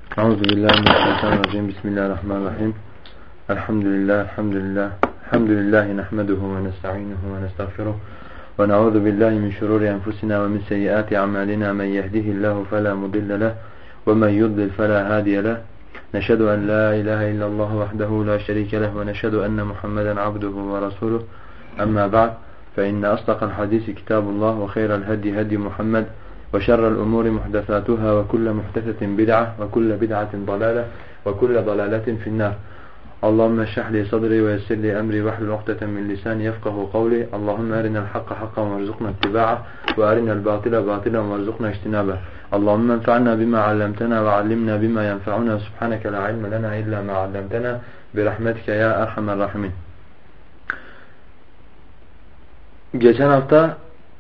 Euzubillahimineşşeytanirracim. Bismillahirrahmanirrahim. Elhamdülillahi nehmeduhu ve nesta'inuhu ve nestağfiruh. Ve na'udhu billahi min şururi enfusina ve min seyyiati a'malina. Men yehdihillahu fela mudille leh ve men yudlil fela hadiye leh. Neşhedü en la ilahe illallah vahdehu la şerike leh ve neşhedü enne Muhammeden abduhu ve rasuluh. Amma ba'd. Fe inne asdaqal hadisi kitabullah ve hayral hadi hadi Muhammed. وشر الأمور محدثاتها وكل محدثة بدعة وكل بدعة ضلالة وكل ضلالة في النار. اللهم اشرح لي صدري ويسر لي أمري واحلل عقدة من لساني يفقهوا قولي. اللهم أرنا الحق حقا وارزقنا اتباعه وأرنا الباطل باطلا وارزقنا اجتنابه. اللهم انفعنا بما علمتنا وعلمنا بما ينفعنا. سبحانك لا علم لنا إلا ما علمتنا برحمتك يا أرحم الراحمين. Geçen hafta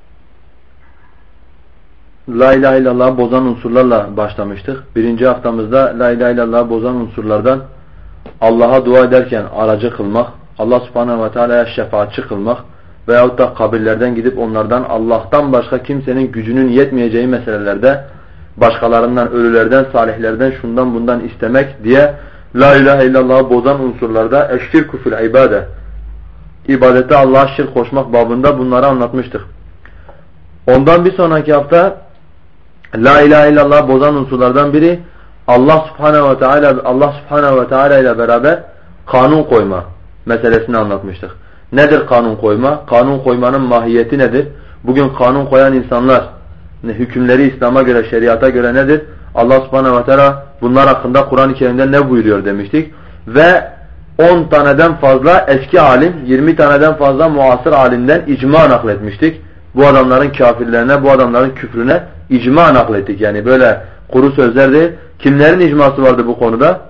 La ilahe illallah'ı bozan unsurlarla başlamıştık. Birinci haftamızda La ilahe illallah'ı bozan unsurlardan Allah'a dua ederken aracı kılmak, Allah subhanahu ve teala'ya şefaatçi kılmak veyahut da kabirlerden gidip onlardan Allah'tan başka kimsenin gücünün yetmeyeceği meselelerde başkalarından, ölülerden, salihlerden, şundan bundan istemek diye La ilahe illallah'ı bozan unsurlarda eşşirku fil ibade, ibadette Allah'a şirk koşmak babında bunları anlatmıştık. Ondan bir sonraki hafta La ilahe illallah bozan unsurlardan biri Allah subhanahu ve teala ile beraber kanun koyma meselesini anlatmıştık. Nedir kanun koyma? Kanun koymanın mahiyeti nedir? Bugün kanun koyan insanlar hükümleri İslam'a göre, şeriata göre nedir? Allah subhanahu ve teala bunlar hakkında Kur'an-ı Kerim'de ne buyuruyor demiştik. Ve 10 taneden fazla eski alim, 20 taneden fazla muasır alimden icma nakletmiştik. Bu adamların kafirlerine, bu adamların küfrüne icma naklettik. Yani böyle kuru sözler değil. Kimlerin icması vardı bu konuda?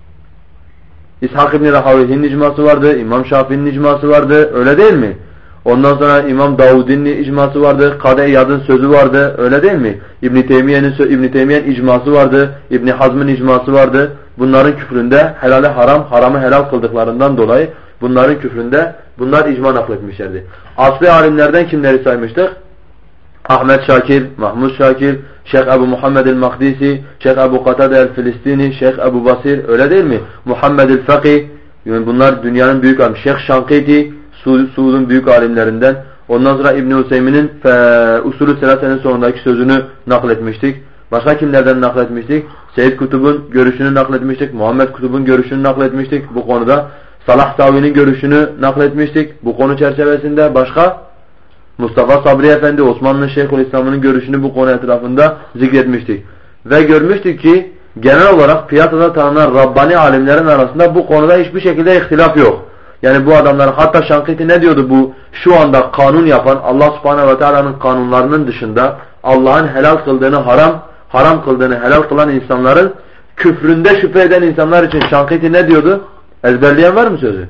İshak İbn Rahavehi'nin icması vardı, İmam Şafii'nin icması vardı, öyle değil mi? Ondan sonra İmam Davud'un icması vardı, Kade İyad'ın sözü vardı, öyle değil mi? İbn Teymiye'nin icması vardı, İbn Hazm'ın icması vardı. Bunların küfründe helali haram, haramı helal kıldıklarından dolayı bunların küfründe bunlar icma nakletmişlerdi. Asli alimlerden kimleri saymıştık? Ahmet Şakir, Mahmud Şakir, Şeyh Ebu Muhammed el-Makdisi, Şeyh Ebu Katade el-Filistini, Şeyh Ebu Basir, öyle değil mi? Muhammed el-Fakih, yani bunlar dünyanın büyük alim. Şeyh Şankiti, Suud'un büyük alimlerinden. Ondan sonra İbn Hüseymin'in Usulü Selase'nin sonundaki sözünü nakletmiştik. Başka kimlerden nakletmiştik? Seyyid Kutub'un görüşünü nakletmiştik. Muhammed Kutub'un görüşünü nakletmiştik bu konuda. Salah Savi'nin görüşünü nakletmiştik. Bu konu çerçevesinde başka Mustafa Sabri Efendi, Osmanlı Şeyhülislam'ın görüşünü bu konu etrafında zikretmiştik. Ve görmüştük ki genel olarak piyasada tanınan Rabbani alimlerin arasında bu konuda hiçbir şekilde ihtilaf yok. Yani bu adamlar, hatta Şankiti ne diyordu, bu şu anda kanun yapan Allah subhanehu ve teala'nın kanunlarının dışında Allah'ın helal kıldığını haram, haram kıldığını helal kılan insanların küfründe şüphe eden insanlar için Şankiti ne diyordu? Ezberleyen var mı sözü?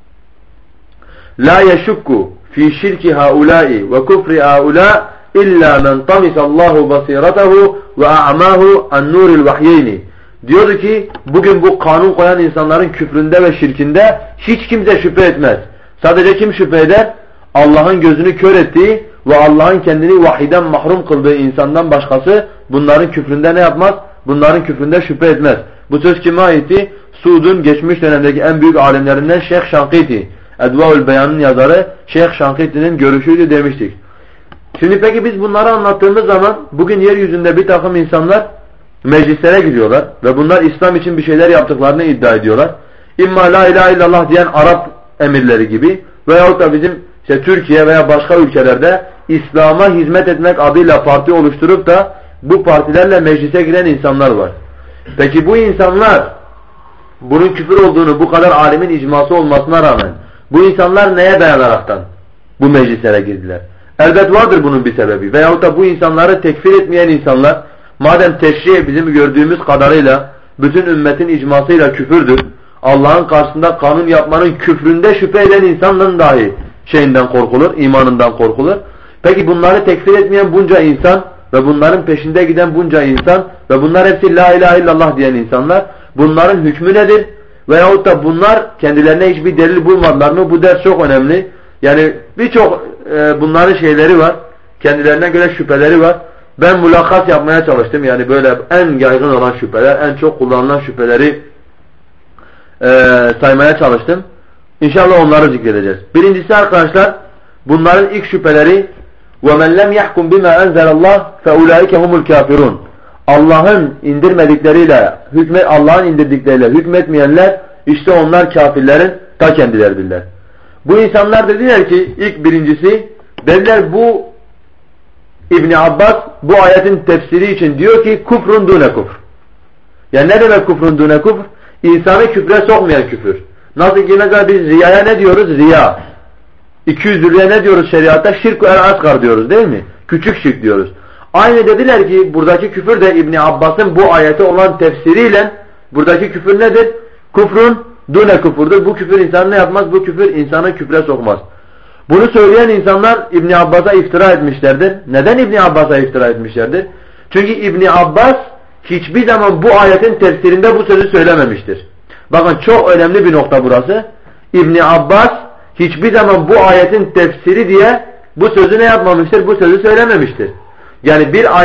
La yeşukku fi şirki haulâi ve kufri haulâ illa men tamisallahu basiratahu ve a'mahu an-nuril vahyeyni. Diyordu ki bugün bu kanun koyan insanların küfründe ve şirkinde hiç kimse şüphe etmez. Sadece kim şüphe eder? Allah'ın gözünü kör ettiği ve Allah'ın kendini vahiden mahrum kıldığı insandan başkası bunların küfründe ne yapmaz? Bunların küfründe şüphe etmez. Bu söz kime aitti? Suud'un geçmiş dönemdeki en büyük alimlerinden Şeyh Şankiti. Edvaül Beyan'ın yazarı Şeyh Şankiti'nin görüşüydü demiştik. Şimdi peki biz bunları anlattığımız zaman bugün yeryüzünde bir takım insanlar meclislere gidiyorlar ve bunlar İslam için bir şeyler yaptıklarını iddia ediyorlar. İmma la ilahe illallah diyen Arap emirleri gibi veyahut da bizim Türkiye veya başka ülkelerde İslam'a hizmet etmek adıyla parti oluşturup da bu partilerle meclise giren insanlar var. Peki bu insanlar bunun küfür olduğunu, bu kadar alimin icması olmasına rağmen bu insanlar neye dayanaraktan bu meclislere girdiler? Elbet vardır bunun bir sebebi. Veyahut da bu insanları tekfir etmeyen insanlar, madem teşrih bizim gördüğümüz kadarıyla bütün ümmetin icmasıyla küfürdür, Allah'ın karşısında kanun yapmanın küfründe şüphe eden insanların dahi şeyinden korkulur, imanından korkulur. Peki bunları tekfir etmeyen bunca insan ve bunların peşinde giden bunca insan ve bunlar hepsi la ilahe illallah diyen insanlar, bunların hükmü nedir? Veyahut da bunlar kendilerine hiçbir delil bulmadılar mı? Bu ders çok önemli. Yani birçok bunların şeyleri var. Kendilerine göre şüpheleri var. ben mulakas yapmaya çalıştım. Yani böyle en yaygın olan şüpheler, en çok kullanılan şüpheleri saymaya çalıştım. İnşallah onları zikredeceğiz. Birincisi arkadaşlar, bunların ilk şüpheleri وَمَنْ لَمْ يَحْكُمْ بِمَا أَنْزَلَ اللّٰهِ فَاُولَٰئِكَ هُمُ الْكَافِرُونَ Allah'ın indirmedikleriyle, Allah'ın indirdikleriyle hükmetmeyenler, işte onlar kafirlerin ta kendileridirler. Bu insanlar dediler ki, ilk birincisi, dediler bu İbn Abbas bu ayetin tefsiri için diyor ki kufrun dune kufr. Yani ne demek kufrun dune kufr? İnsanı küfre sokmayan küfür. Nasıl ki mesela biz riyaya ne diyoruz? Riya. 200'lüğe ne diyoruz şeriatta? Şirk-ü el-asgar diyoruz değil mi? Küçük şirk diyoruz. Aynı dediler ki buradaki küfür de İbn Abbas'ın bu ayete olan tefsiriyle buradaki küfür nedir? Kufrun dune kufurdur. Bu küfür insanı ne yapmaz? Bu küfür insanı küfre sokmaz. Bunu söyleyen insanlar İbn Abbas'a iftira etmişlerdir. Neden İbn Abbas'a iftira etmişlerdir? Çünkü İbn Abbas hiçbir zaman bu ayetin tefsirinde bu sözü söylememiştir. Bakın çok önemli bir nokta burası. İbn Abbas hiçbir zaman bu ayetin tefsiri diye bu sözü ne yapmamıştır? Bu sözü söylememiştir. Yani bir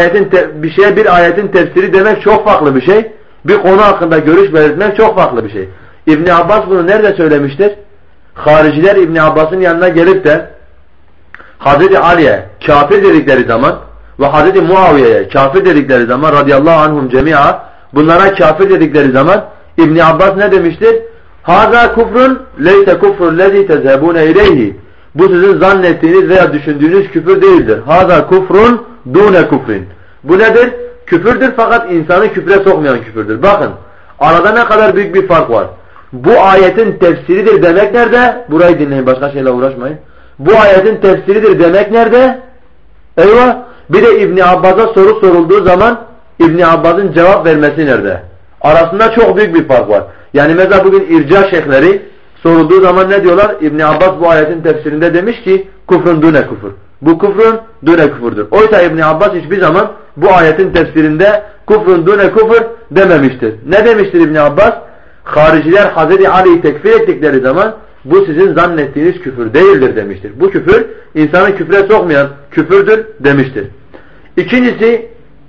ayetin tefsiri demek çok farklı bir şey. Bir konu hakkında görüş belirtmek çok farklı bir şey. İbn Abbas bunu nerede söylemiştir? Hariciler İbn Abbas'ın yanına gelip de Hazreti Ali'ye kafir dedikleri zaman ve Hazreti Muaviye'ye kafir dedikleri zaman radıyallahu anhum cemi'a bunlara kafir dedikleri zaman İbn Abbas ne demiştir? Haza kufrun leyse kufrun lezi tezhebune ileyhi. Bu sizin zannettiğiniz veya düşündüğünüz küfür değildir. Haza kufrun dune kufrin. Bu nedir? Küfürdür fakat insanı küfre sokmayan küfürdür. Bakın arada ne kadar büyük bir fark var. Bu ayetin tefsiridir demek nerede? Burayı dinleyin, başka şeyle uğraşmayın. Bu ayetin tefsiridir demek nerede? Eyvah! Bir de İbn Abbas'a soru sorulduğu zaman İbn Abbas'ın cevap vermesi nerede? Arasında çok büyük bir fark var. Yani mesela bugün irca şeyhleri sorulduğu zaman ne diyorlar? İbn Abbas bu ayetin tefsirinde demiş ki kufrun dune kufur. Bu kufrun dune kufurdur. Oysa İbn Abbas hiçbir zaman bu ayetin tefsirinde kufrun dune kufur dememiştir. Ne demiştir İbn Abbas? Hariciler Hazreti Ali'yi tekfir ettikleri zaman bu sizin zannettiğiniz küfür değildir demiştir. Bu küfür insanı küfre sokmayan küfürdür demiştir. İkincisi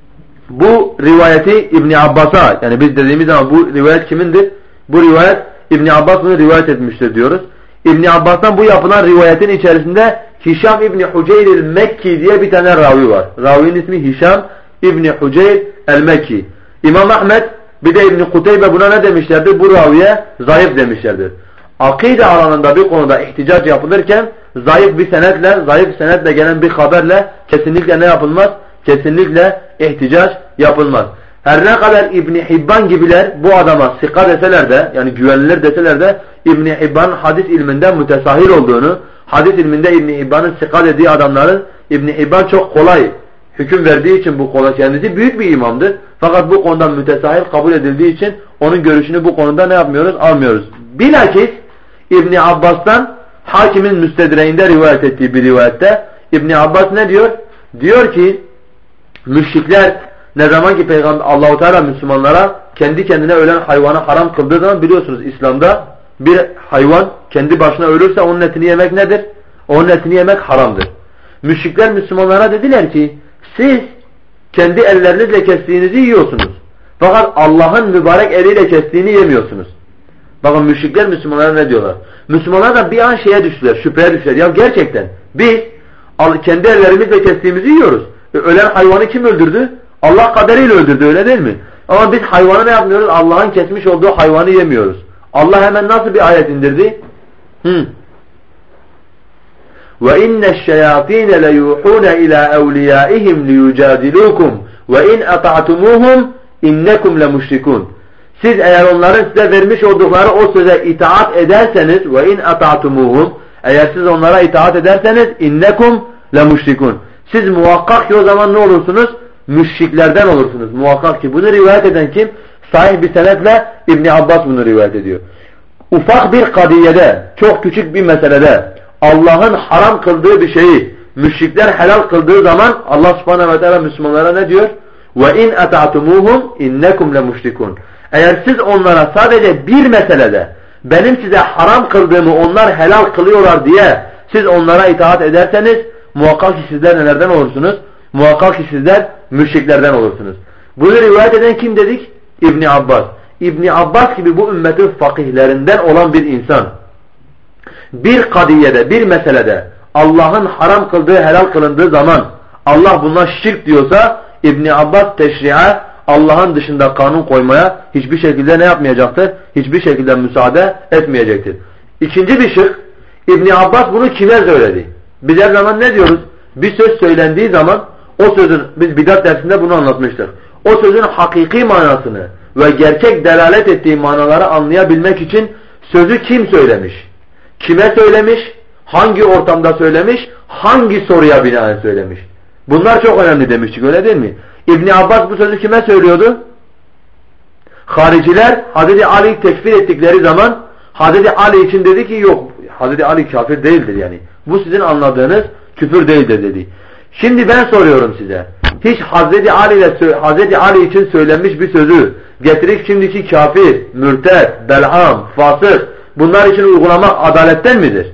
bu rivayeti İbn Abbas'a, yani biz dediğimiz zaman bu rivayet kimindir? Bu rivayet İbn Abbas bunu rivayet etmiştir diyoruz. İbn Abbas'tan bu yapılan rivayetin içerisinde Hişam İbni Huceyr el-Mekki diye bir tane ravi var. Ravinin ismi Hişam İbni Huceyr el-Mekki. İmam Ahmed bir de İbn Kuteybe buna ne demişlerdir? Bu raviye zayıf demişlerdir. Akide alanında bir konuda ihticac yapılırken zayıf senetle gelen bir haberle kesinlikle ne yapılmaz? Kesinlikle ihticac yapılmaz. Her ne kadar İbn Hibban gibiler bu adama sika deseler de, yani güvenilir deseler de İbn Hibban'ın hadis ilminden mütesahil olduğunu, hadis ilminde İbn Hibban'ın sika dediği adamların İbn Hibban çok kolay hüküm verdiği için bu konuda kendisi büyük bir imamdır. Fakat bu konudan mütesahil kabul edildiği için onun görüşünü bu konuda ne yapmıyoruz? Almıyoruz. Bilakis İbn Abbas'tan Hakim'in Müstedreğinde rivayet ettiği bir rivayette İbn Abbas ne diyor? Diyor ki müşrikler ne zaman ki Peygamber Allah-u Teala Müslümanlara kendi kendine ölen hayvanı haram kıldığı zaman biliyorsunuz İslam'da bir hayvan kendi başına ölürse onun etini yemek nedir? Onun etini yemek haramdır. Müşrikler Müslümanlara dediler ki siz kendi ellerinizle kestiğinizi yiyorsunuz. Fakat Allah'ın mübarek eliyle kestiğini yemiyorsunuz. Bakın müşrikler Müslümanlara ne diyorlar? Müslümanlar da bir an şeye düştüler, şüpheye düştüler. Ya gerçekten biz kendi ellerimizle kestiğimizi yiyoruz. Ölen hayvanı kim öldürdü? Allah kaderiyle öldürdü, öyle değil mi? Ama biz hayvanı ne yapmıyoruz? Allah'ın kesmiş olduğu hayvanı yemiyoruz. Allah hemen nasıl bir ayet indirdi? وَإِنَّ الشَّيَاطِينَ لَيُوحُونَ إِلَى أَوْلِيَائِهِمْ لِيُجَادِلُوكُمْ وَإِنْ أَطَعْتُمُوهُمْ إِنَّكُمْ لَمُشْرِكُونَ Siz eğer onların size vermiş oldukları o söze itaat ederseniz وَإِنْ أَطَعْتُمُوهُمْ Eğer siz onlara itaat ederseniz إِنَّكُمْ لَمُشْرِكُونَ Siz muhakkak ki o zaman ne olursunuz? Müşriklerden olursunuz. Muhakkak ki. Bunu rivayet eden kim? Sahih bir senetle İbn Abbas bunu rivayet ediyor. Ufak bir kadiyede, çok küçük bir meselede Allah'ın haram kıldığı bir şeyi müşrikler helal kıldığı zaman Allah subhanehu ve teala Müslümanlara ne diyor? وَاِنْ اَتَعْتُمُوهُمْ اِنَّكُمْ لَمُشْرِكُونَ Eğer siz onlara sadece bir meselede benim size haram kıldığımı onlar helal kılıyorlar diye siz onlara itaat ederseniz muhakkak ki sizler nelerden olursunuz? muhakkak ki sizler müşriklerden olursunuz. Bunu rivayet eden kim dedik? İbni Abbas. İbni Abbas gibi bu ümmetin fakihlerinden olan bir insan bir kadiyede, bir meselede Allah'ın haram kıldığı, helal kılındığı zaman Allah buna şirk diyorsa İbni Abbas teşri'e, Allah'ın dışında kanun koymaya hiçbir şekilde ne yapmayacaktır? Hiçbir şekilde müsaade etmeyecektir. İkinci bir şirk, İbni Abbas bunu kime söyledi? Biz her zaman ne diyoruz? Bir söz söylendiği zaman o sözün, biz bidat dersinde bunu anlatmıştık. O sözün hakiki manasını ve gerçek delalet ettiği manaları anlayabilmek için sözü kim söylemiş? Kime söylemiş? Hangi ortamda söylemiş? Hangi soruya binaen söylemiş? Bunlar çok önemli demiştik, öyle değil mi? İbni Abbas bu sözü kime söylüyordu? Hariciler Hazreti Ali'yi tekfir ettikleri zaman Hazreti Ali için dedi ki yok, Hazreti Ali kafir değildir yani. Bu sizin anladığınız küfür değildir dedi. Şimdi ben soruyorum size. Hiç Hazreti Ali için söylenmiş bir sözü getirip şimdiki kafir, mürted, belham, fasık bunlar için uygulamak adaletten midir?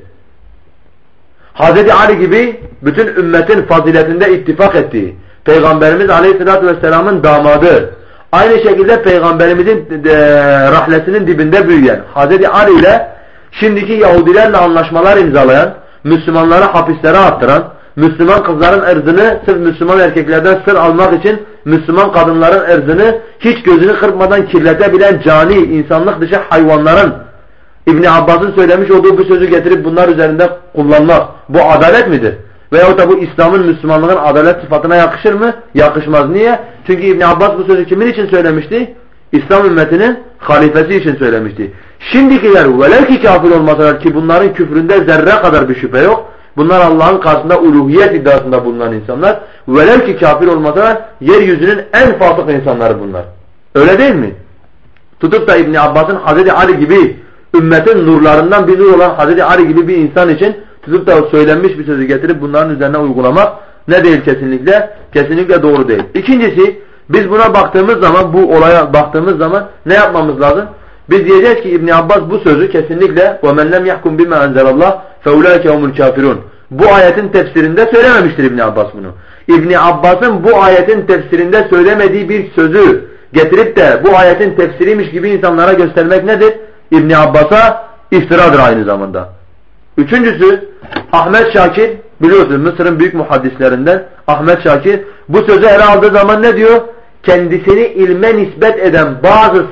Hazreti Ali gibi bütün ümmetin faziletinde ittifak ettiği, Peygamberimiz Aleyhisselatü Vesselam'ın damadı, aynı şekilde Peygamberimizin rahlesinin dibinde büyüyen Hazreti Ali ile şimdiki Yahudilerle anlaşmalar imzalayan, Müslümanları hapislere attıran, Müslüman kızların ırzını sırf Müslüman erkeklerden sır almak için Müslüman kadınların ırzını hiç gözünü kırpmadan kirletebilen cani, insanlık dışı hayvanların İbni Abbas'ın söylemiş olduğu bu sözü getirip bunlar üzerinde kullanmak bu adalet midir? Veyahut da bu İslam'ın, Müslümanlığın adalet sıfatına yakışır mı? Yakışmaz. Niye? Çünkü İbni Abbas bu sözü kimin için söylemişti? İslam ümmetinin halifesi için söylemişti. Şimdikiler velev ki kafir olmasalar ki bunların küfründe zerre kadar bir şüphe yok. Bunlar Allah'ın karşısında uluhiyet iddiasında bulunan insanlar. Velev ki kafir olmasalar yeryüzünün en fasık insanları bunlar. Öyle değil mi? Tutup da İbni Abbas'ın Hazreti Ali gibi ümmetin nurlarından bir nur olan Hazreti Ali gibi bir insan için tutup da söylenmiş bir sözü getirip bunların üzerine uygulamak ne değil kesinlikle? Kesinlikle doğru değil. İkincisi, biz buna baktığımız zaman, bu olaya baktığımız zaman ne yapmamız lazım? Biz diyeceğiz ki İbn Abbas bu sözü kesinlikle وَمَنْ لَمْ يَحْكُمْ بِمَا أَنْزَلَ اللّٰهِ فَاُولَٰئِكَ هُمُ الْكَافِرُونَ Bu ayetin tefsirinde söylememiştir İbn Abbas bunu. İbn Abbas'ın bu ayetin tefsirinde söylemediği bir sözü getirip de bu ayetin tefsiriymiş gibi insanlara göstermek nedir? İbn Abbas'a iftiradır aynı zamanda. Üçüncüsü, Ahmet Şakir, biliyorsunuz Mısır'ın büyük muhaddislerinden Ahmet Şakir bu sözü ele aldığı zaman ne diyor? Kendisini ilme nispet eden bazı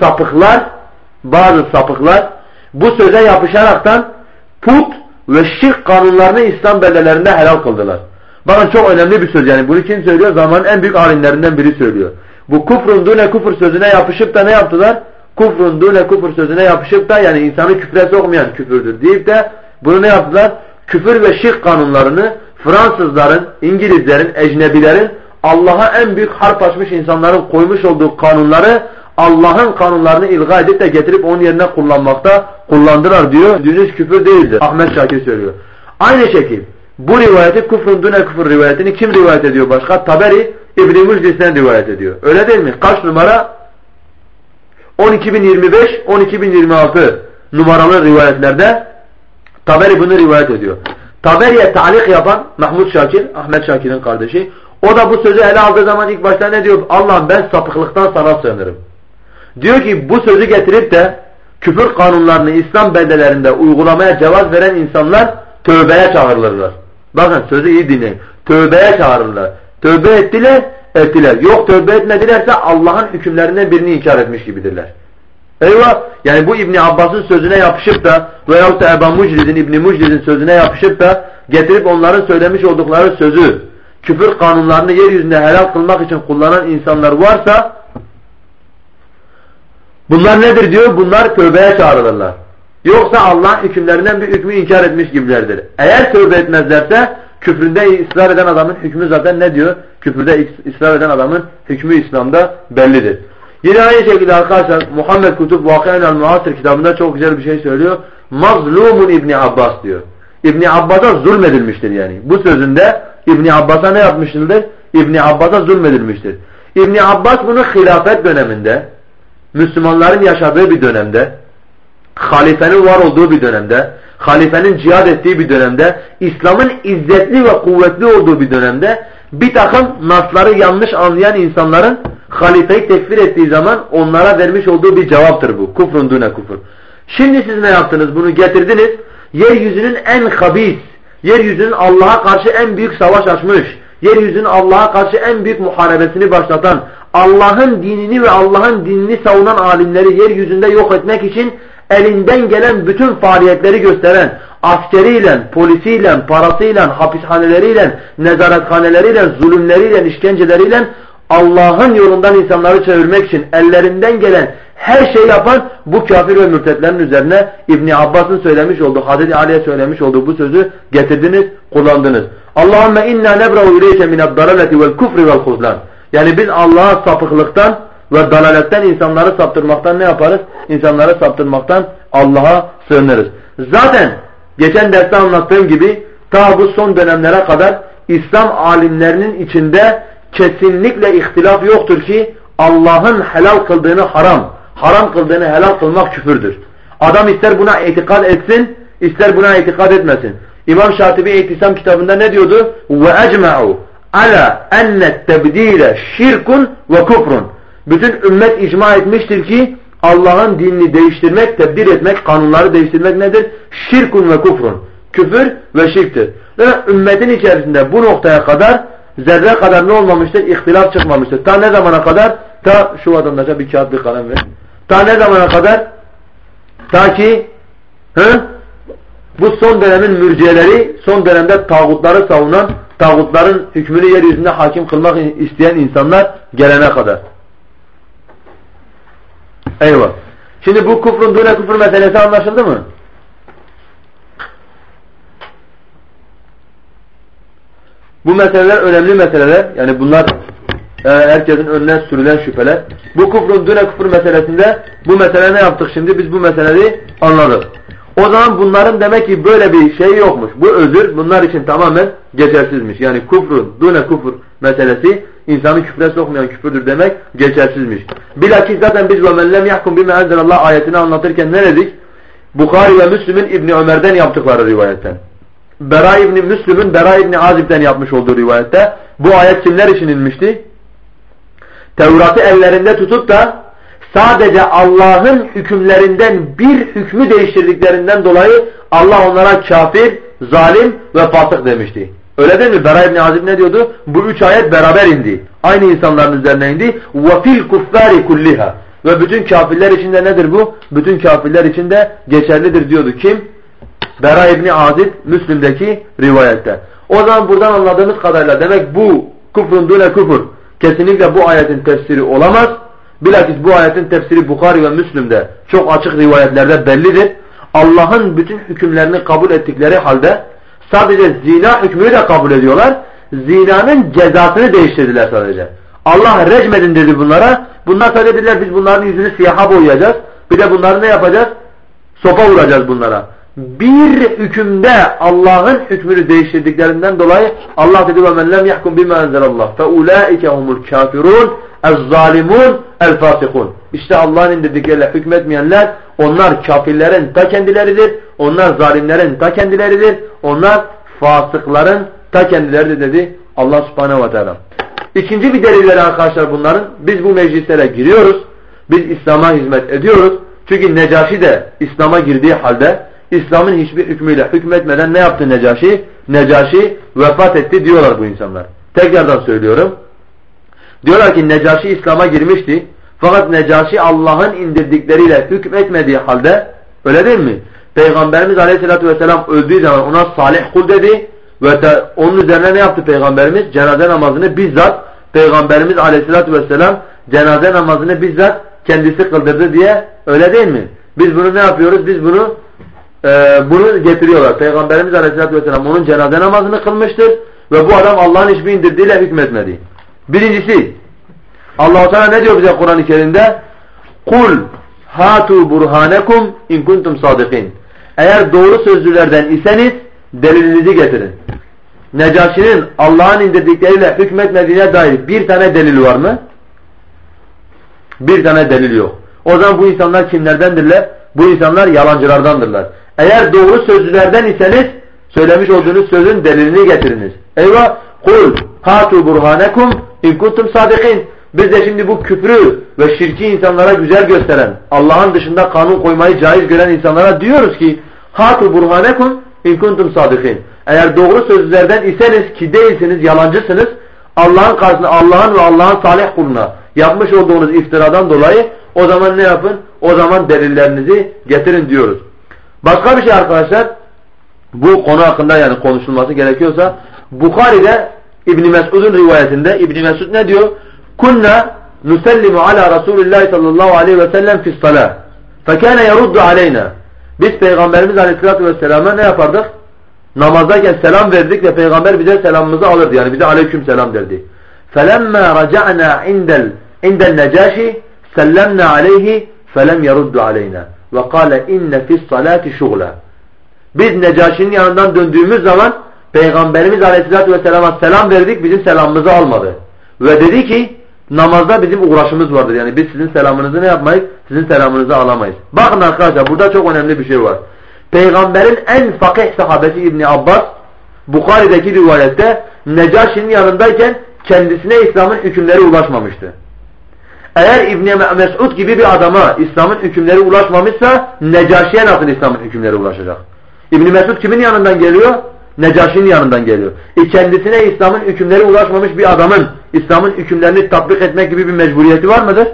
sapıklar bu söze yapışaraktan put ve şirk kanunlarını İslam beldelerinde helal kıldılar. Bakın çok önemli bir söz yani. Bunu kim söylüyor? Zamanın en büyük alimlerinden biri söylüyor. Bu kufrun dune kufur sözüne yapışıp da ne yaptılar? Kufrun dune kufur sözüne yapışıp da yani insanı küfre sokmayan küfürdür deyip de bunu ne yaptılar? Küfür ve şirk kanunlarını Fransızların, İngilizlerin, ecnebilerin Allah'a en büyük harp açmış insanların koymuş olduğu kanunları Allah'ın kanunlarını ilga edip de getirip onun yerine kullandılar diyor. Düz küfür değildir. Ahmet Şakir söylüyor. Aynı şekil bu rivayeti kufrun dune kufur rivayetini kim rivayet ediyor başka? Taberi İbn-i Muclis'ten rivayet ediyor. Öyle değil mi? Kaç numara? 12.025, 12.026 numaralı rivayetlerde Taberi bunu rivayet ediyor. Taberi'ye talik yapan Mahmud Şakir, Ahmet Şakir'in kardeşi, o da bu sözü ele aldığı zaman ilk başta ne diyor? Allah'ım ben sapıklıktan sana sığınırım. Diyor ki bu sözü getirip de küfür kanunlarını İslam beldelerinde uygulamaya cevaz veren insanlar tövbeye çağırırlar. Bakın sözü iyi dinleyin. Tövbeye çağırırlar. Tövbe ettiler. Yok tövbe etmedilerse Allah'ın hükümlerinden birini inkar etmiş gibidirler. Eyvah! Yani bu İbn Abbas'ın sözüne yapışıp da veyahut da İbn Mucliz'in sözüne yapışıp da getirip onların söylemiş oldukları sözü küfür kanunlarını yeryüzünde helal kılmak için kullanan insanlar varsa bunlar nedir diyor? Bunlar tövbeye çağrılırlar. Yoksa Allah'ın hükümlerinden bir hükmü inkar etmiş gibilerdir. Eğer tövbe etmezlerse küfründe ısrar eden adamın hükmü zaten ne diyor? Küfürde ısrar eden adamın hükmü İslam'da bellidir. Yine aynı şekilde arkadaşlar Muhammed Kutub Vakı'nın el-Muasir kitabında çok güzel bir şey söylüyor. Mazlumun İbni Abbas diyor. İbni Abbas'a zulmedilmiştir yani. Bu sözünde İbni Abbas'a ne yapmıştır? İbni Abbas'a zulmedilmiştir. İbni Abbas bunu hilafet döneminde, Müslümanların yaşadığı bir dönemde, halifenin var olduğu bir dönemde, halifenin cihad ettiği bir dönemde, İslam'ın izzetli ve kuvvetli olduğu bir dönemde bir takım nasları yanlış anlayan insanların halifeyi tekfir ettiği zaman onlara vermiş olduğu bir cevaptır bu. Kufrun dune kufur. Şimdi siz ne yaptınız? Bunu getirdiniz. Yeryüzünün en habis, yeryüzünün Allah'a karşı en büyük savaş açmış, yeryüzünün Allah'a karşı en büyük muharebesini başlatan, Allah'ın dinini ve Allah'ın dinini savunan alimleri yeryüzünde yok etmek için elinden gelen bütün faaliyetleri gösteren, askeriyle, polisiyle, parasıyla, hapishaneleriyle, nezarethaneleriyle, zulümleriyle, işkenceleriyle Allah'ın yolundan insanları çevirmek için ellerinden gelen her şey yapan bu kafir ve mürtetlerin üzerine İbn Abbas'ın söylemiş olduğu, Hazreti Ali'ye söylemiş olduğu bu sözü getirdiniz, kullandınız. Allahümme inna nebra'u ileyke mined-dalaleti vel kufri vel huzlan. Yani biz Allah'a sapıklıktan ve dalaletten, insanları saptırmaktan ne yaparız? İnsanları saptırmaktan Allah'a sığınırız. Zaten geçen derste anlattığım gibi ta bu son dönemlere kadar İslam alimlerinin içinde kesinlikle ihtilaf yoktur ki Allah'ın helal kıldığını haram, haram kıldığını helal kılmak küfürdür. Adam ister buna itikad etsin, ister buna itikad etmesin. İmam Şatibi İhtisam kitabında ne diyordu? وَاَجْمَعُوا عَلَى اَنَّ التَّبْد۪يلَ şirkun ve kufrun. Bütün ümmet icma etmiştir ki Allah'ın dinini değiştirmek, tebdil etmek, kanunları değiştirmek nedir? Şirkun ve kufrun. Küfür ve şirktir. Ve ümmetin içerisinde bu noktaya kadar zerre kadar ne olmamıştır? İhtilaf çıkmamıştır. Ta ne zamana kadar? Ta şu vatandaşa bir kağıt bir kalem ver. Ta ne zamana kadar? Ta ki bu son dönemin mürciyeleri, son dönemde tağutları savunan, tağutların hükmünü yeryüzünde hakim kılmak isteyen insanlar gelene kadar. Eyvah. Şimdi bu kufrun dune kufur meselesi anlaşıldı mı? Bu meseleler önemli meseleler. Yani bunlar herkesin önüne sürülen şüpheler. Bu kufrun dune kufur meselesinde bu mesele ne yaptık şimdi? Biz bu meseleyi anladık. O zaman bunların demek ki böyle bir şey yokmuş. Bu özür bunlar için tamamen geçersizmiş. Yani kufrun dune kufur meselesi insanı küfre sokmayan küfürdür demek geçersizmiş. Bilakis zaten biz وَمَنْ لَمْ يَحْكُمْ بِمَا اَنْزَلَ اللّٰهِ ayetini anlatırken ne dedik? Bukhari ve Müslim'in İbni Ömer'den yaptıkları rivayetten. Bera İbni Müslim'in Bera İbni Azib'den yapmış olduğu rivayette bu ayet kimler için inmişti? Tevrat'ı ellerinde tutup da sadece Allah'ın hükümlerinden bir hükmü değiştirdiklerinden dolayı Allah onlara kafir, zalim ve fasık demişti. Öyle değil mi? Bera İbni Azib ne diyordu? Bu üç ayet beraber indi. Aynı insanların üzerine indi. وَفِي الْكُفَّارِ كُلِّهَا Ve bütün kafirler içinde nedir bu? Bütün kafirler içinde geçerlidir diyordu. Kim? Bera İbni Azib Müslim'deki rivayette. O zaman buradan anladığımız kadarıyla demek bu kufrun dune kufur kesinlikle bu ayetin tefsiri olamaz. Bilakis bu ayetin tefsiri Bukhari ve Müslim'de çok açık rivayetlerde bellidir. Allah'ın bütün hükümlerini kabul ettikleri halde sadece zina hükmünü de kabul ediyorlar. Zinanın cezasını değiştirdiler sadece. Allah recmedin dedi bunlara. Bunlar sadece dediler biz bunların yüzünü siyaha boyayacağız. Bir de bunları ne yapacağız? Sopa vuracağız bunlara. Bir hükümde Allah'ın hükmünü değiştirdiklerinden dolayı Allah dedi وَمَنْ لَمْ يَحْكُمْ بِمَا أَنْزَلَ اللّٰهِ فَاُولَٰئِكَ هُمُ الْكَافِرُونَ اَلْظَالِمُونَ الْفَاسِقُونَ İşte Allah'ın indirdikleriyle hükmetmeyenler onlar kafirlerin ta kendileridir. Onlar zalimlerin ta kendileridir. Onlar fasıkların ta kendileridir dedi Allah subhanehu ve teala. İkinci bir delilleri arkadaşlar bunların. Biz bu meclislere giriyoruz. Biz İslam'a hizmet ediyoruz. Çünkü Necaşi de İslam'a girdiği halde İslam'ın hiçbir hükmüyle hükmetmeden ne yaptı Necaşi? Necaşi vefat etti diyorlar bu insanlar. Tekrardan söylüyorum. Diyorlar ki Necaşi İslam'a girmişti. Fakat Necaşi Allah'ın indirdikleriyle hükmetmediği halde öyle değil mi? Peygamberimiz Aleyhisselatü Vesselam öldüğü zaman ona salih kul dedi ve onun üzerine ne yaptı Peygamberimiz? Cenaze namazını bizzat Peygamberimiz Aleyhisselatü Vesselam cenaze namazını bizzat kendisi kıldırdı diye öyle değil mi? Biz bunu ne yapıyoruz? Biz bunu getiriyorlar. Peygamberimiz Aleyhisselatü Vesselam onun cenaze namazını kılmıştır ve bu adam Allah'ın hiçbir indirdiğiyle hükmetmedi. Birincisi Allah-u Teala ne diyor bize Kur'an-ı Kerim'de? Kul hatu burhanekum in kuntum sadikin. Eğer doğru sözlülerden iseniz delilinizi getirin. Necaşi'nin Allah'ın indirdikleriyle hükmetmediğine dair bir tane delil var mı? Bir tane delil yok. O zaman bu insanlar kimlerdendirler? Bu insanlar yalancılardandırlar. Eğer doğru sözlülerden iseniz söylemiş olduğunuz sözün delilini getiriniz. Eyvah! Kul Hatu burhanekum in kuntum sadikin. Biz de şimdi bu küfrü ve şirki insanlara güzel gösteren, Allah'ın dışında kanun koymayı caiz gören insanlara diyoruz ki hatu burhanekum in kuntum sadikin. Eğer doğru sözlerden iseniz ki değilsiniz, yalancısınız. Allah'ın karşısında Allah'ın ve Allah'ın salih kuluna yapmış olduğunuz iftiradan dolayı o zaman ne yapın? O zaman delillerinizi getirin diyoruz. Başka bir şey arkadaşlar, bu konu hakkında yani konuşulması gerekiyorsa, Bukhari'de İbn Mesud'un rivayetinde İbn Mesud ne diyor? Kunna nusellimu ala Resulillah sallallahu aleyhi ve sellem fi's salah. Fekâne yeruddu aleyna. Biz Peygamberimiz Aleyhisselatü Vesselam'a ne yapardık? Namazdayken selam verdik ve Peygamber bize selamımızı alırdı. Yani bize aleyküm selam derdi. فَلَمَّا رَجَعْنَا عِنْدَ النَّجَاشِ سَلَّمْنَا عَلَيْهِ فَلَمْ يَرُدُّ عَلَيْنَا وَقَالَ اِنَّ فِي الصَّلَاةِ شُغْلًا. Biz Necaşi'nin yanından döndüğümüz zaman Peygamberimiz Aleyhisselatü Vesselam'a selam verdik, bizim selamımızı almadı. Ve dedi ki namazda bizim uğraşımız vardır. Yani biz sizin selamınızı ne yapmayız? Sizin selamınızı alamayız. Bakın arkadaşlar, burada çok önemli bir şey var. Peygamberin en fakih sahabesi İbn Abbas Bukhari'deki rivayette Necaşi'nin yanındayken kendisine İslam'ın hükümleri ulaşmamıştı. Eğer İbn Mesud gibi bir adama İslam'ın hükümleri ulaşmamışsa Necaşi'ye nasıl İslam'ın hükümleri ulaşacak? İbn Mesud kimin yanından geliyor? Necaşi'nin yanından geliyor. Kendisine İslam'ın hükümleri ulaşmamış bir adamın İslam'ın hükümlerini tatbik etmek gibi bir mecburiyeti var mıdır?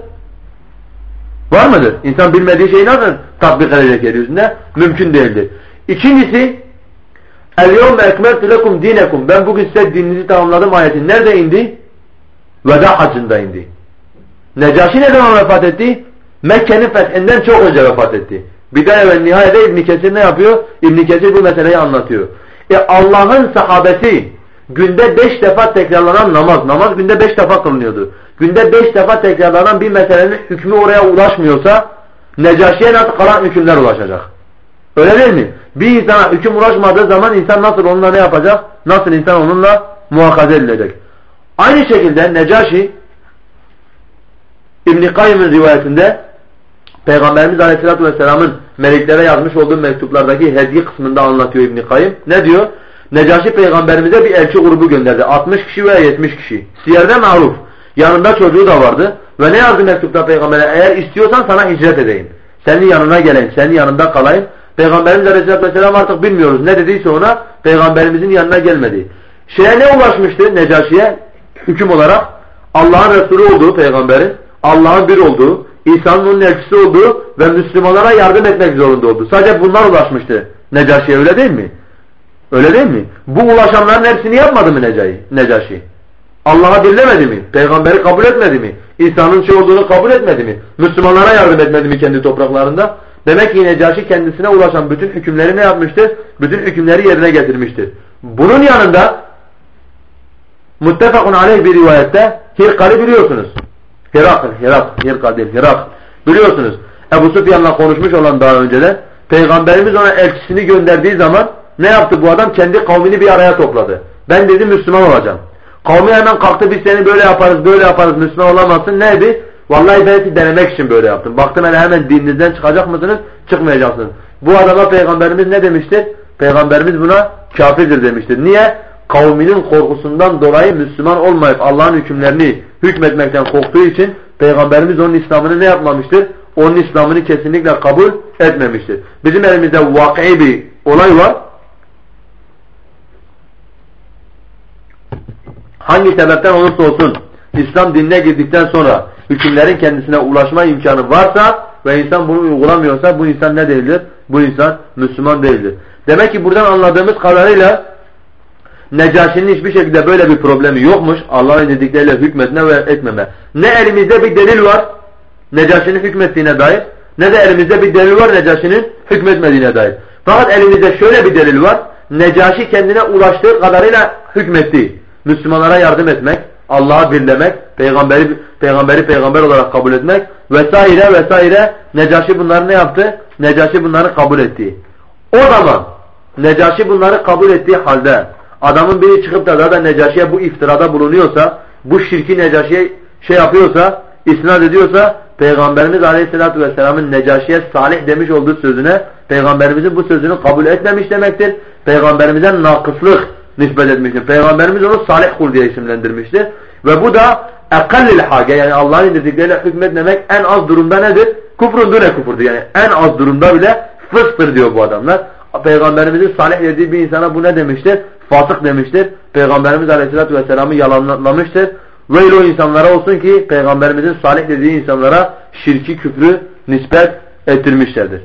Var mıdır? İnsan bilmediği şeyi nasıl tatbik edecek yeryüzünde? Mümkün değildir. İkincisi El-yevme ekmeltu lekum dinekum. Ben bugün size dininizi tamamladım ayeti. Nerede indi? Veda hacında indi. Necaşi ne zaman vefat etti? Mekke'nin fethinden çok önce vefat etti. Bidaye ve nihayede İbn Kesir ne yapıyor? İbn Kesir bu meseleyi anlatıyor. Allah'ın sahabesi günde 5 defa tekrarlanan namaz günde 5 defa kılınıyordu. Günde 5 defa tekrarlanan bir meselenin hükmü oraya ulaşmıyorsa Necaşi'ye nasıl kalan hükümler ulaşacak? Öyle değil mi? Bir insana hüküm ulaşmadığı zaman insan nasıl onunla ne yapacak? Nasıl insan onunla muhakaze edilecek? Aynı şekilde Necaşi İbn-i Kayyım'ın rivayetinde Peygamberimiz Aleyhisselatü Vesselam'ın meleklere yazmış olduğu mektuplardaki hediye kısmında anlatıyor İbn-i Kayyım. Ne diyor? Necaşi Peygamberimize bir elçi grubu gönderdi. 60 kişi veya 70 kişi. Siyer'de maruf. Yanında çocuğu da vardı. Ve ne yazdı mektupta Peygamber'e? Eğer istiyorsan sana hicret edeyim. Senin yanına geleyim. Senin yanında kalayım. Peygamberimiz Aleyhisselatü Vesselam artık bilmiyoruz. Ne dediyse ona Peygamberimizin yanına gelmedi. Şeye ne ulaşmıştı Necaşi'ye? Hüküm olarak Allah'ın Resulü olduğu Peygamberin, Allah'ın bir olduğu, İsa'nın onun elçisi olduğu ve Müslümanlara yardım etmek zorunda olduğu. Sadece bunlar ulaşmıştı Necaşi'ye, öyle değil mi? Öyle değil mi? Bu ulaşanların hepsini yapmadı mı Necaşi? Allah'a birlemedi mi? Peygamberi kabul etmedi mi? İsa'nın şey olduğunu kabul etmedi mi? Müslümanlara yardım etmedi mi kendi topraklarında? Demek ki Necaşi kendisine ulaşan bütün hükümleri ne yapmıştır? Bütün hükümleri yerine getirmiştir. Bunun yanında muttefakun aleyh bir rivayette Hirkal'i biliyorsunuz. Hirkal değil, Hirak. Biliyorsunuz. Ebu Süfyan'la konuşmuş olan daha önceden Peygamberimiz ona elçisini gönderdiği zaman ne yaptı bu adam? Kendi kavmini bir araya topladı. Ben dedi Müslüman olacağım. Kavmi hemen kalktı, biz seni böyle yaparız, Müslüman olamazsın. Neydi? Vallahi ben sizi denemek için böyle yaptım. Baktım hemen dininizden çıkacak mısınız? Çıkmayacaksınız. Bu adama Peygamberimiz ne demiştir? Peygamberimiz buna kafirdir demiştir. Niye? Kavminin korkusundan dolayı Müslüman olmayıp Allah'ın hükümlerini hükmetmekten korktuğu için Peygamberimiz onun İslam'ını ne yapmamıştır? Onun İslam'ını kesinlikle kabul etmemiştir. Bizim elimizde vakî bir olay var. Hangi sebepten olursa olsun İslam dinine girdikten sonra hükümlerin kendisine ulaşma imkanı varsa ve insan bunu uygulamıyorsa bu insan ne değildir? Bu insan Müslüman değildir. Demek ki buradan anladığımız kadarıyla Necaşi'nin hiçbir şekilde böyle bir problemi yokmuş. Allah'ın dedikleriyle hükmetme ve etmeme. Ne elimizde bir delil var Necaşi'nin hükmettiğine dair, ne de elimizde bir delil var Necaşi'nin hükmetmediğine dair. Fakat elimizde şöyle bir delil var. Necaşi kendine ulaştığı kadarıyla hükmetti. Müslümanlara yardım etmek, Allah'a birlemek, peygamberi peygamber olarak kabul etmek vesaire. Necaşi bunları ne yaptı? Necaşi bunları kabul etti. O zaman Necaşi bunları kabul ettiği halde adamın biri çıkıp da zaten Necaşi'ye bu iftirada bulunuyorsa, bu şirki Necaşi'ye şey yapıyorsa, isnat ediyorsa, Peygamberimiz Aleyhisselatü Vesselam'ın Necaşi'ye salih demiş olduğu sözüne, Peygamberimizin bu sözünü kabul etmemiş demektir. Peygamberimize nakıslık nispet etmiştir. Peygamberimiz onu salih kul diye isimlendirmiştir. Ve bu da ekallil hage, yani Allah'ın indirdikleriyle hükmetmemek en az durumda nedir? Kufrun dune kufurdur. Yani en az durumda bile fısktır diyor bu adamlar. Peygamberimizin salih dediği bir insana bu ne demiştir? Fasık demiştir. Peygamberimiz Aleyhisselatü Vesselam'ı yalanlamıştır. Böyle o insanlara olsun ki Peygamberimizin salih dediği insanlara şirki, küfrü nispet ettirmişlerdir.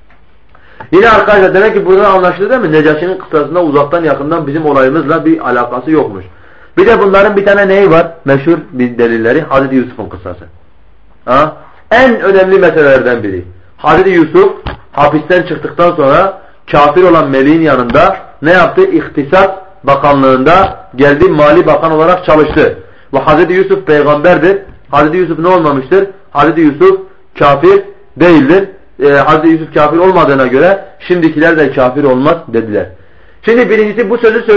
Yine arkadaşlar demek ki buradan anlaşıldı değil mi? Necaşi'nin kıssasında uzaktan yakından bizim olayımızla bir alakası yokmuş. Bir de bunların bir tane neyi var? Meşhur bir delilleri Hazreti Yusuf'un kıssası. Ha? En önemli meselelerden biri. Hazreti Yusuf hapisten çıktıktan sonra kafir olan meleğin yanında ne yaptı? İktisat Bakanlığında geldi, mali bakan olarak çalıştı. Ve Hazreti Yusuf peygamberdir. Hazreti Yusuf ne olmamıştır? Hazreti Yusuf kafir değildir. Hazreti Yusuf kafir olmadığına göre şimdikiler de kafir olmaz dediler. Şimdi birincisi bu sözü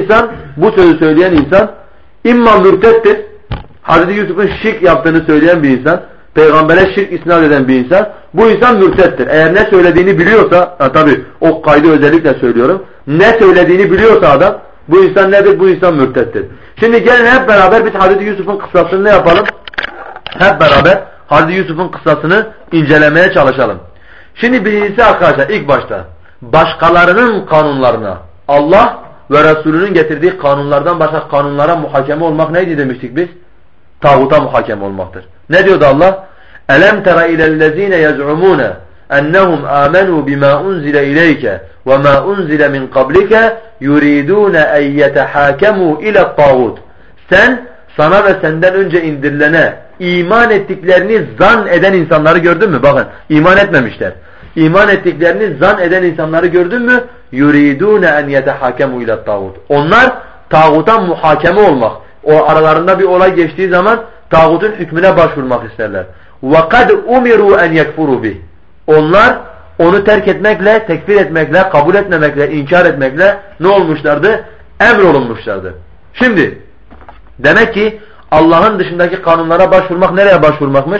söyleyen insan imma mürtettir. Hazreti Yusuf'un şirk yaptığını söyleyen bir insan, peygambere şirk isnat eden bir insan, bu insan mürtettir. Eğer ne söylediğini biliyorsa, tabi o kaydı özellikle söylüyorum, ne söylediğini biliyorsa adam, bu insan nedir? Bu insan mürtettir. Şimdi gelin hep beraber biz Hazreti Yusuf'un kıssasını ne yapalım? Hep beraber Hazreti Yusuf'un kıssasını incelemeye çalışalım. Şimdi birincisi arkadaşlar ilk başta başkalarının kanunlarına, Allah ve Resulünün getirdiği kanunlardan başka kanunlara muhakeme olmak neydi demiştik biz? Tağuta muhakeme olmaktır. Ne diyordu Allah? Elem tera ilellezine yaz'umune ennehum amenu bima unzile ileyke ve ma unzile min qablike yuridune en yetehakemu ile tağut. Sen sana ve senden önce indirilene iman ettiklerini zan eden insanları gördün mü? Bakın iman etmemişler. İman ettiklerini zan eden insanları gördün mü? Yuridune en yetehakemu ile tağut. Onlar tağuta muhakeme olmak. O aralarında bir olay geçtiği zaman tağutun hükmüne başvurmak isterler. وَقَدْ اُمِرُوا اَنْ يَكْفُرُوا بِهِ. Onlar onu terk etmekle, tekfir etmekle, kabul etmemekle, inkar etmekle ne olmuşlardı? Emrolunmuşlardı. Şimdi demek ki Allah'ın dışındaki kanunlara başvurmak nereye başvurmakmış?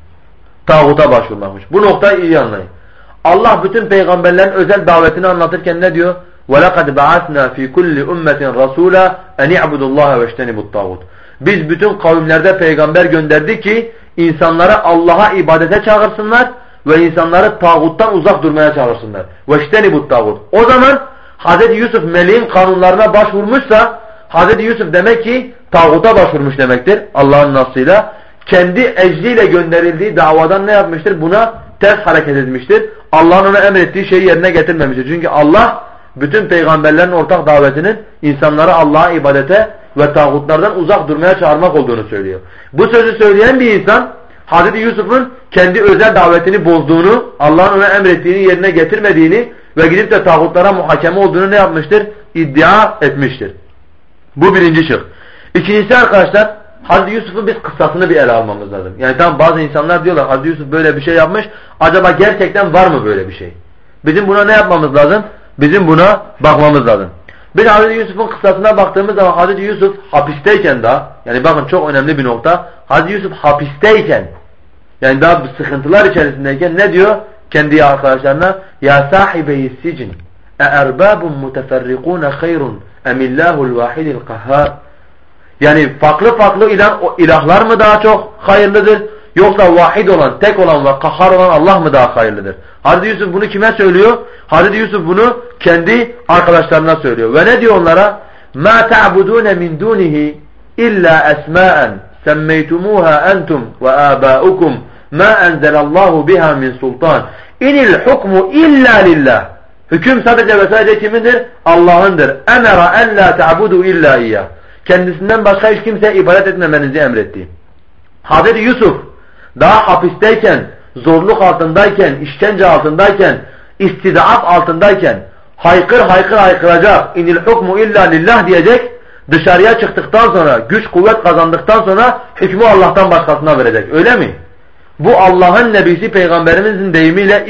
Tağuta başvurmakmış. Bu noktayı iyi anlayın. Allah bütün peygamberlerin özel davetini anlatırken ne diyor? وَلَقَدْ بَعَثْنَا فِي كُلِّ اُمَّةٍ رَسُولًا اَنْ يَعْبُدُ اللّٰهَ وَاجْتَنِبُ الطَّاغُوتِ. Biz bütün kavimlerde peygamber gönderdik ki insanları Allah'a ibadete çağırsınlar ve insanları tağuttan uzak durmaya çağırsınlar. وَاجْتَنِبُ الطَّاغُوتِ. O zaman Hz. Yusuf meleğin kanunlarına başvurmuşsa Hz. Yusuf demek ki tağuta başvurmuş demektir Allah'ın nasıyla. Kendi ecziyle gönderildiği davadan ne yapmıştır? Buna ters hareket etmiştir. Allah'ın ona emrettiği şeyi yerine getirmemiştir. Çünkü Allah bütün peygamberlerin ortak davetinin insanları Allah'a ibadete ve tağutlardan uzak durmaya çağırmak olduğunu söylüyor. Bu sözü söyleyen bir insan Hazreti Yusuf'un kendi özel davetini bozduğunu, Allah'ın ona emrettiğini yerine getirmediğini ve gidip de tağutlara muhakeme olduğunu ne yapmıştır? İddia etmiştir. Bu birinci şık. İkincisi arkadaşlar Hazreti Yusuf'un biz kıssasını bir ele almamız lazım. Yani tam bazı insanlar diyorlar Hazreti Yusuf böyle bir şey yapmış. Acaba gerçekten var mı böyle bir şey? Bizim buna ne yapmamız lazım? Bizim buna bakmamız lazım. Biz Hazreti Yusuf'un kıssasına baktığımız zaman Hazreti Yusuf hapisteyken daha, yani bakın çok önemli bir nokta. Hazreti Yusuf hapisteyken, yani daha sıkıntılar içerisindeyken ne diyor kendi arkadaşlarına? Ya sahibeyi sicin erbabun muteferrikun hayrun emillahul vahidil kahhar. Yani farklı ilahlar mı daha çok hayırlıdır? Yoksa vahid olan, tek olan ve kahhar olan Allah mı daha hayırlıdır? Hazreti Yusuf bunu kime söylüyor? Hazreti Yusuf bunu kendi arkadaşlarına söylüyor. Ve ne diyor onlara? مَا تَعْبُدُونَ مِنْ دُونِهِ إِلَّا أَسْمَاءً سَمَّيْتُمُوهَا أَنْتُمْ وَآبَاؤُكُمْ مَا أَنْزَلَ اللّٰهُ بِهَا مِنْ سُلْطَانٍ اِنِ الْحُكْمُ إِلَّا لِلّٰهِ. Hüküm sadece ve sadece kimindir? Allah'ındır. اَمَرَ أَنْ لَا تَعْبُدُوا إِلَّا إِيَّهِ. Kendisinden başka hiç kimseye ibadet etmemenizi emretti. Hazreti Yusuf daha hapisteyken, zorluk altındayken, işkence altındayken, istidaaf altındayken haykıracak, inil hukmu illa lillah diyecek, dışarıya çıktıktan sonra, güç kuvvet kazandıktan sonra hükmü Allah'tan başkasına verecek. Öyle mi? Bu Allah'ın nebisi peygamberimizin deyimiyle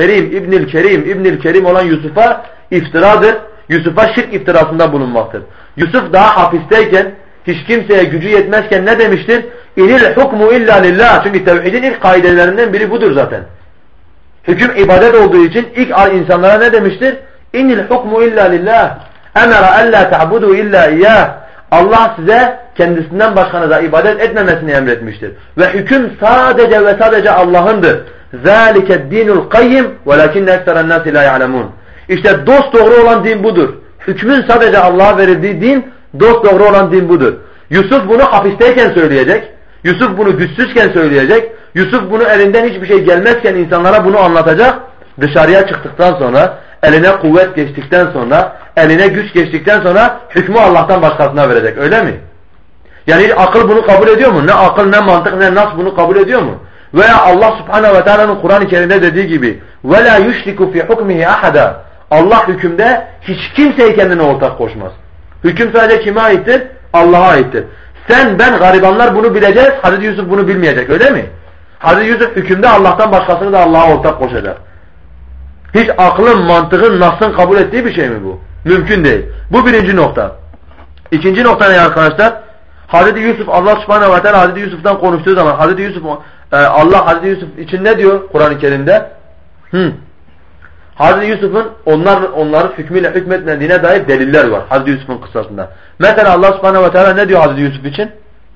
İbnül Kerim olan Yusuf'a iftiradır. Yusuf'a şirk iftirasında bulunmaktır. Yusuf daha hapisteyken, hiç kimseye gücü yetmezken ne demiştir? İnil hukmu illa lillah. Çünkü tevhidin ilk kaidelerinden biri budur zaten. Hüküm ibadet olduğu için ilk insanlara ne demiştir? İnil hukmu illa lillah. emara alla ta'budu illa iyyah. Allah size kendisinden başkanıza ibadet etmemesini emretmiştir. Ve hüküm sadece ve sadece Allah'ındır. Zâlike dinul kayyim velakinne ekseren nâsi lâ ya'lemûn. İşte dosdoğru olan din budur. Hükmün sadece Allah'a verildiği din, dosdoğru olan din budur. Yusuf bunu hapisteyken söyleyecek. Yusuf bunu güçsüzken söyleyecek. Yusuf bunu elinden hiçbir şey gelmezken insanlara bunu anlatacak. Dışarıya çıktıktan sonra, eline kuvvet geçtikten sonra, eline güç geçtikten sonra hükmü Allah'tan başkasına verecek. Öyle mi? Yani akıl bunu kabul ediyor mu? Ne akıl, ne mantık, ne nas bunu kabul ediyor mu? Veya Allah Subhanahu ve Teala'nın Kur'an-ı Kerim'de dediği gibi وَلَا يُشْرِكُ فِي حُكْمِهِ أَحَدًا. Allah hükümde hiç kimseyi kendine ortak koşmaz. Hüküm sadece kime aittir? Allah'a aittir. Sen, ben, garibanlar bunu bileceğiz. Hazreti Yusuf bunu bilmeyecek. Öyle mi? Hazreti Yusuf hükümde Allah'tan başkasını da Allah'a ortak koşacak. Hiç aklın, mantığın, nasın kabul ettiği bir şey mi bu? Mümkün değil. Bu birinci nokta. İkinci nokta ne arkadaşlar? Hazreti Yusuf, Allah Subhanahu ve Teala Hazreti Yusuf'tan konuştuğu zaman Hazreti Yusuf, Allah Hazreti Yusuf için ne diyor Kur'an-ı Kerim'de? Hazreti Yusuf'un onları hükmüyle hükmetmediğine dair deliller var Hazreti Yusuf'un kıssasında. Mesela Allah Subhanahu ve Teala ne diyor Hazreti Yusuf için?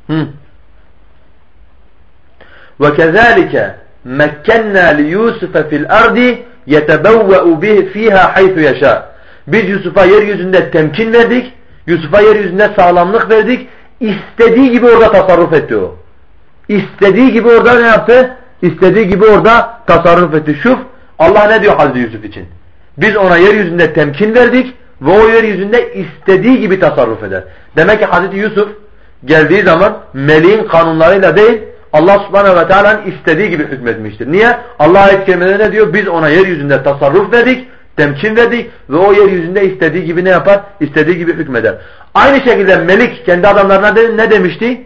وَكَذَٰلِكَ مَكَّنَّا لِيُوسُفَ فِي الْأَرْضِ يَتَبَوَّأُ فِيهَا حَيْثُ يَشَاءُ. Biz Yusuf'a yeryüzünde temkin verdik. Yusuf'a yeryüzünde sağlamlık verdik. İstediği gibi orada tasarruf etti o. İstediği gibi orada ne yaptı? İstediği gibi orada tasarruf etti. Şuf, Allah ne diyor Hazreti Yusuf için? Biz ona yeryüzünde temkin verdik ve o yeryüzünde istediği gibi tasarruf eder. Demek ki Hazreti Yusuf geldiği zaman meleğin kanunlarıyla değil, Allah Subhanahu ve Teala'nın istediği gibi hükmetmiştir. Niye? Allah ayet-i kerimede ne diyor? Biz ona yeryüzünde tasarruf verdik, temkin verdik ve o yeryüzünde istediği gibi ne yapar? İstediği gibi hükmeder. Aynı şekilde Melik kendi adamlarına ne demişti?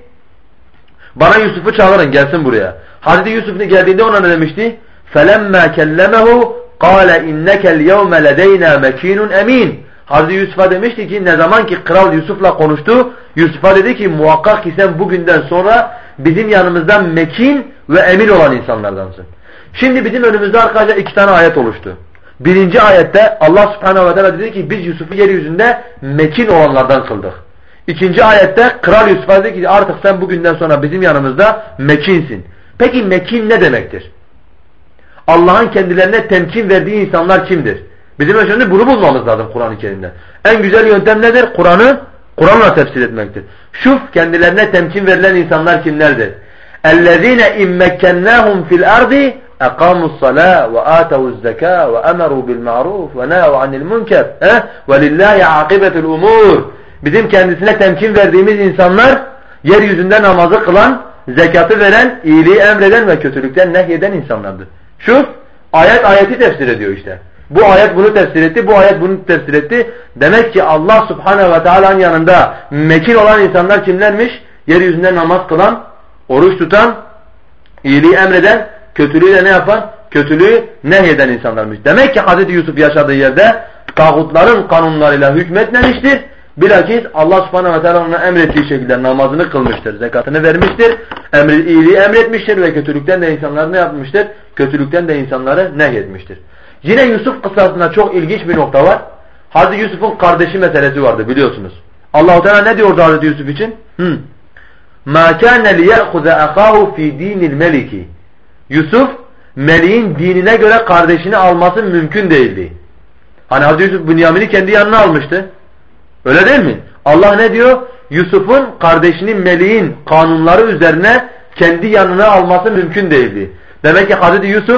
Bana Yusuf'u çağırın, gelsin buraya. Hazreti Yusuf geldiğinde ona ne demişti? فَلَمَّا كَلَّمَهُ قَالَ اِنَّكَ الْيَوْمَ لَدَيْنَا مَك۪ينٌ اَم۪ينٌ. Hazreti Yusuf'a demişti ki ne zaman ki kral Yusuf'la konuştu, Yusuf'a dedi ki muhakkak ki sen bugünden sonra bizim yanımızdan mekin ve emin olan insanlardansın. Şimdi bizim önümüzde arkadaşlar iki tane ayet oluştu. Birinci ayette Allah Subhanahu ve Teala dedi ki biz Yusuf'u yeryüzünde mekin olanlardan kıldık. İkinci ayette kral Yusuf'a dedi ki artık sen bugünden sonra bizim yanımızda mekinsin. Peki mekin ne demektir? Allah'ın kendilerine temkin verdiği insanlar kimdir? Bizim önce bunu bulmamız lazım Kur'an-ı Kerim'de. En güzel yöntem nedir? Kur'an'la tefsir etmektir. Şuf, kendilerine temkin verilen insanlar kimlerdir? اَلَّذ۪ينَ اِمَّكَّنَّاهُمْ فِي الْأَرْضِ اَقَامُوا الصَّلَاةِ وَآتَوُوا الزَّكَاةِ وَأَمَرُوا بِالْمَعْرُوفِ وَنَهَوْا عَنِ الْمُنْكَرِ وَلِلَّهِ عَاقِبَةُ الْأُمُورِ. Bizim kendisine temkin verdiğimiz insanlar yeryüzünde namazı kılan, zekatı veren, iyiliği emreden ve kötülükten nehyeden insanlardır. Şuf, ayeti tefsir ediyor işte. Bu ayet bunu tefsir etti, bu ayet bunu tefsir etti. Demek ki Allah Subhanahu ve Teala'nın yanında mekin olan insanlar kimlermiş? Yeryüzünde namaz kılan, oruç tutan, iyiliği emreden, kötülüğü de ne yapan? Kötülüğü nehyeden insanlarmış. Demek ki Hazreti Yusuf yaşadığı yerde tağutların kanunlarıyla hükmetmemiştir. Bilakis Allah Subhanahu ve Teala ona emrettiği şekilde namazını kılmıştır, zekatını vermiştir, iyiliği emretmiştir ve kötülükten de insanları ne yapmıştır? Kötülükten de insanları nehyetmiştir. Yine Yusuf kıssasında çok ilginç bir nokta var. Hazreti Yusuf'un kardeşi meselesi vardı biliyorsunuz. Allah-u Teala ne diyordu Hazreti Yusuf için? مَا كَانَ لِيَأْخُذَ أَخَاهُ فِي دِينِ الْمَلِكِ. Yusuf, meleğin dinine göre kardeşini alması mümkün değildi. Hani Hazreti Yusuf Bünyamin'i kendi yanına almıştı. Öyle değil mi? Allah ne diyor? Yusuf'un kardeşini meleğin kanunları üzerine kendi yanına alması mümkün değildi. Demek ki Hazreti Yusuf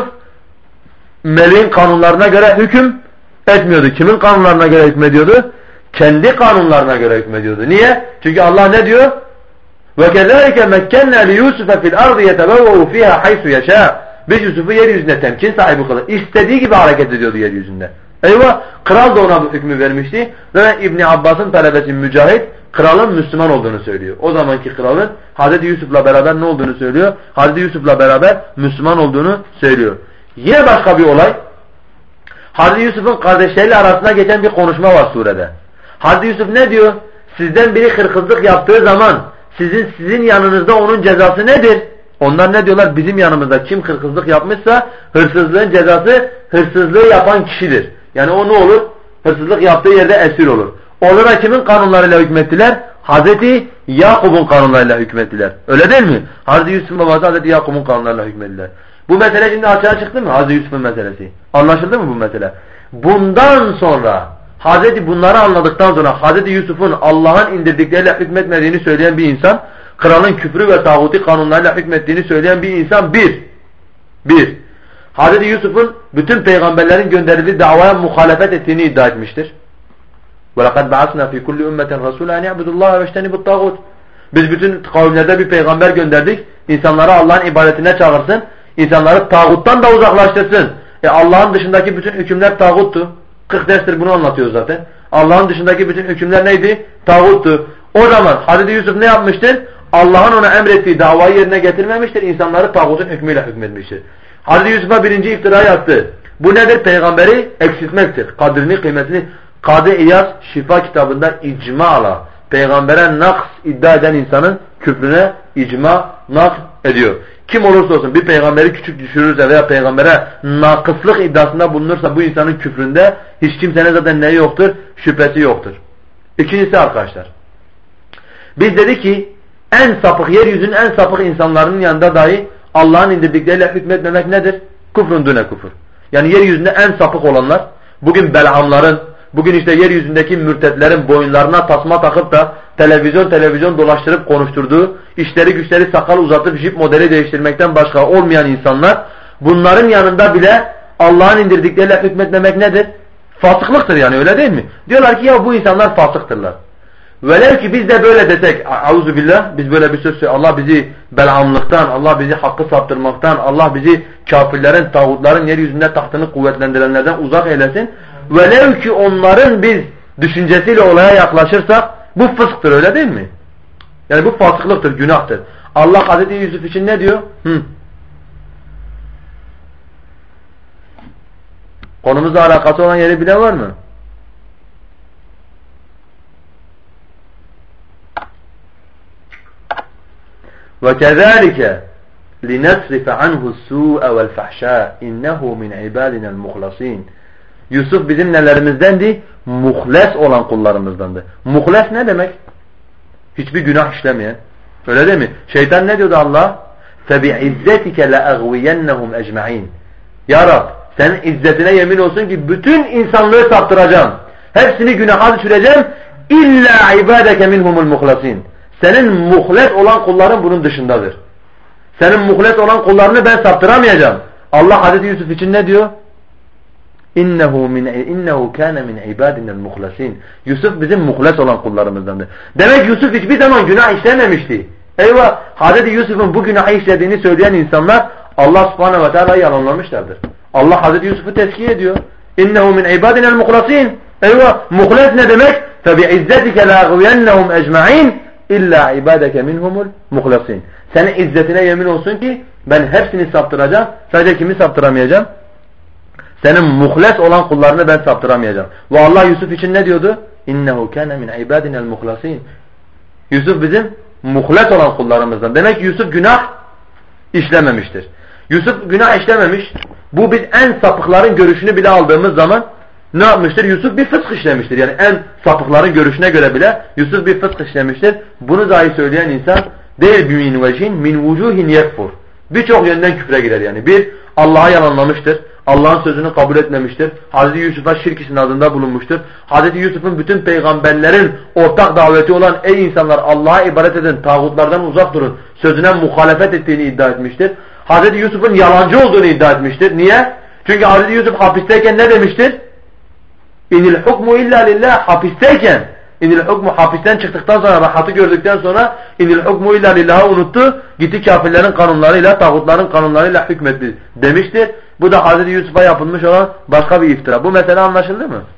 meleğin kanunlarına göre hüküm etmiyordu. Kimin kanunlarına göre hükmediyordu? Kendi kanunlarına göre hükmediyordu. Niye? Çünkü Allah ne diyor? وَكَذَٰلِكَ مَكَّنَّا لِيُوسُفَ فِي الْأَرْضِ يَتَبَوَّهُ فِيهَا حَيْثُ يَشَاءُ. Biz Yusuf'u yeryüzünde temkin sahibi kıldık. İstediği gibi hareket ediyordu yeryüzünde. Eyvah! Kral da ona bu hükmü vermişti. Ve İbn Abbas'ın talebesi Mücahit, kralın Müslüman olduğunu söylüyor. O zamanki kralın Hazreti Yusuf'la beraber ne olduğunu söylüyor? Hazreti Yusuf'la beraber Müslüman olduğunu söylüyor. Yine başka bir olay. Hazreti Yusuf'un kardeşleriyle arasında geçen bir konuşma var surede. Hazreti Yusuf ne diyor? Sizden biri hırsızlık yaptığı zaman sizin yanınızda onun cezası nedir? Onlar ne diyorlar? Bizim yanımızda kim hırsızlık yapmışsa hırsızlığın cezası hırsızlığı yapan kişidir. Yani o ne olur? Hırsızlık yaptığı yerde esir olur. Orada kimin kanunlarıyla hükmettiler? Hazreti Yakub'un kanunlarıyla hükmettiler. Öyle değil mi? Hazreti Yusuf'un babası Hazreti Yakub'un kanunlarıyla hükmettiler. Bu mesele şimdi açığa çıktı mı? Hazreti Yusuf'un meselesi. Anlaşıldı mı bu mesele? Bundan sonra bunları anladıktan sonra Hazreti Yusuf'un Allah'ın indirdikleriyle hükmetmediğini söyleyen bir insan, kralın küfrü ve tağuti kanunlarıyla hükmettiğini söyleyen bir insan bir. Hazreti Yusuf'un bütün peygamberlerin gönderildiği davaya muhalefet ettiğini iddia etmiştir. وَلَقَدْ بَعَثْنَا فِي كُلِّ اُمَّةٍ رَسُولًا اَنْ يَعْبُدُ اللّٰهَ وَاجْتَنِبُ الطَّاغُوتِ Biz bütün kavimlerde bir peygamber gönderdik. İnsanları Allah'ın ibadetine çağırsın. İnsanları tağuttan da uzaklaştırsın. Allah'ın dışındaki bütün hükümler tağuttu. 40 derstir bunu anlatıyoruz zaten. Allah'ın dışındaki bütün hükümler neydi? Tağuttu. O zaman Hazreti Yusuf ne yapmıştır? Allah'ın ona emrettiği davayı yerine getirmemiştir. İnsanları tağutun hükmüyle hükmetmiştir. Hazreti Yusuf'a birinci iftirayı attı. Bu nedir? Peygamberi eksiltmektir. Kadrini, kıymetini. Kadı İyaz Şifa kitabında icma'la peygambere naks iddia eden insanın küfrüne icma naks ediyor. Kim olursa olsun bir peygamberi küçük düşürürse veya peygambere nakıslık iddiasında bulunursa bu insanın küfründe hiç kimsenin zaten neyi yoktur? Şüphesi yoktur. İkincisi arkadaşlar. Biz dedik ki yeryüzünün en sapık insanların yanında dahi Allah'ın indirdikleriyle hükmetmemek nedir? Kufrun düne kufur. Yani yeryüzünde en sapık olanlar, bugün Bel'amların, bugün işte yeryüzündeki mürtetlerin boyunlarına tasma takıp da televizyon dolaştırıp konuşturduğu, işleri güçleri sakal uzatıp jip modeli değiştirmekten başka olmayan insanlar, bunların yanında bile Allah'ın indirdikleriyle hükmetmemek nedir? Fasıklıktır yani, öyle değil mi? Diyorlar ki ya bu insanlar fasıktırlar. Velev ki biz de böyle desek, auzubillah, biz böyle bir söz söylüyoruz. Allah bizi Bel'amlıktan, Allah bizi hakkı saptırmaktan, Allah bizi kafirlerin, tağutların yeryüzünde tahtını kuvvetlendirenlerden uzak eylesin. Velev ki onların biz düşüncesiyle olaya yaklaşırsak bu fısktır, öyle değil mi? Yani bu fasıklıktır, günahtır. Allah Hazreti Yusuf için ne diyor? Konumuzla alakası olan yeri bilen var mı? وَكَذَٰلِكَ لِنَصْرِفَ عَنْهُ السُّوءَ وَالْفَحْشَاءِ اِنَّهُ مِنْ عِبَادِنَا الْمُخْلَصِينَ Yusuf bizim nelerimizdendi? Muhles olan kullarımızdandı. Muhles ne demek? Hiçbir günah işlemeyen. Öyle değil mi? Şeytan ne diyordu Allah? فَبِعِزَّتِكَ لَأَغْوِيَنَّهُمْ اَجْمَعِينَ Ya Rab, senin izzetine yemin olsun ki bütün insanlığı saptıracağım. Hepsini günaha düşüreceğim. İlla ibadeke minhumul muhlasin. Senin muhles olan kulların bunun dışındadır. Senin muhles olan kullarını ben saptıramayacağım. Allah Hazreti Yusuf için ne diyor? İnnehu kâne min ibâdinel muhlasin. Yusuf bizim muhles olan kullarımızdandır. Demek Yusuf hiçbir zaman günah işlememişti. Eyvah! Hazreti Yusuf'un bu günahı işlediğini söyleyen insanlar Allah subhanehu ve teala'yı yalanlamışlardır. Allah Hazreti Yusuf'u tezkiye ediyor. İnnehu min ibâdinel muhlasin. Eyvah! Muhles ne demek? فَبِعِزَّتِكَ لَاغْوِيَنَّهُمْ اَجْمَعِينَ İlla ibadeke minhumul muhlasin. Senin izzetine yemin olsun ki ben hepsini saptıracağım. Sadece kimi saptıramayacağım? Senin muhles olan kullarını ben saptıramayacağım. Ve Allah Yusuf için ne diyordu? İnnehu kâne min ibadinel muhlasin. Yusuf bizim muhles olan kullarımızdan. Demek ki Yusuf günah işlememiştir. Yusuf günah işlememiş. Bu biz en sapıkların görüşünü bile aldığımız zaman ne yapmıştır? Yusuf bir fısk işlemiştir. Yani en sapıkların görüşüne göre bile Yusuf bir fısk işlemiştir. Bunu dahi söyleyen insan değil min vechin min vucuhin yekfur. Birçok yönden küfre girer yani. Bir, Allah'a yalanlamıştır. Allah'ın sözünü kabul etmemiştir. Hazreti Yusuf'a şirk isnadında bulunmuştur. Hazreti Yusuf'un bütün peygamberlerin ortak daveti olan ey insanlar Allah'a ibadet edin, tağutlardan uzak durun sözüne muhalefet ettiğini iddia etmiştir. Hazreti Yusuf'un yalancı olduğunu iddia etmiştir. Niye? Çünkü Hazreti Yusuf hapisteyken ne demiştir? İnil hukmu illa lillah. Hapisteyken İnil hukmu, hapisten çıktıktan sonra rahatı gördükten sonra inil hukmu illa lillah'ı unuttu. Gitti kafirlerin kanunlarıyla, tağutların kanunlarıyla hükmetti demiştir. Bu da Hazreti Yusuf'a yapılmış olan başka bir iftira. Bu mesele anlaşıldı mı?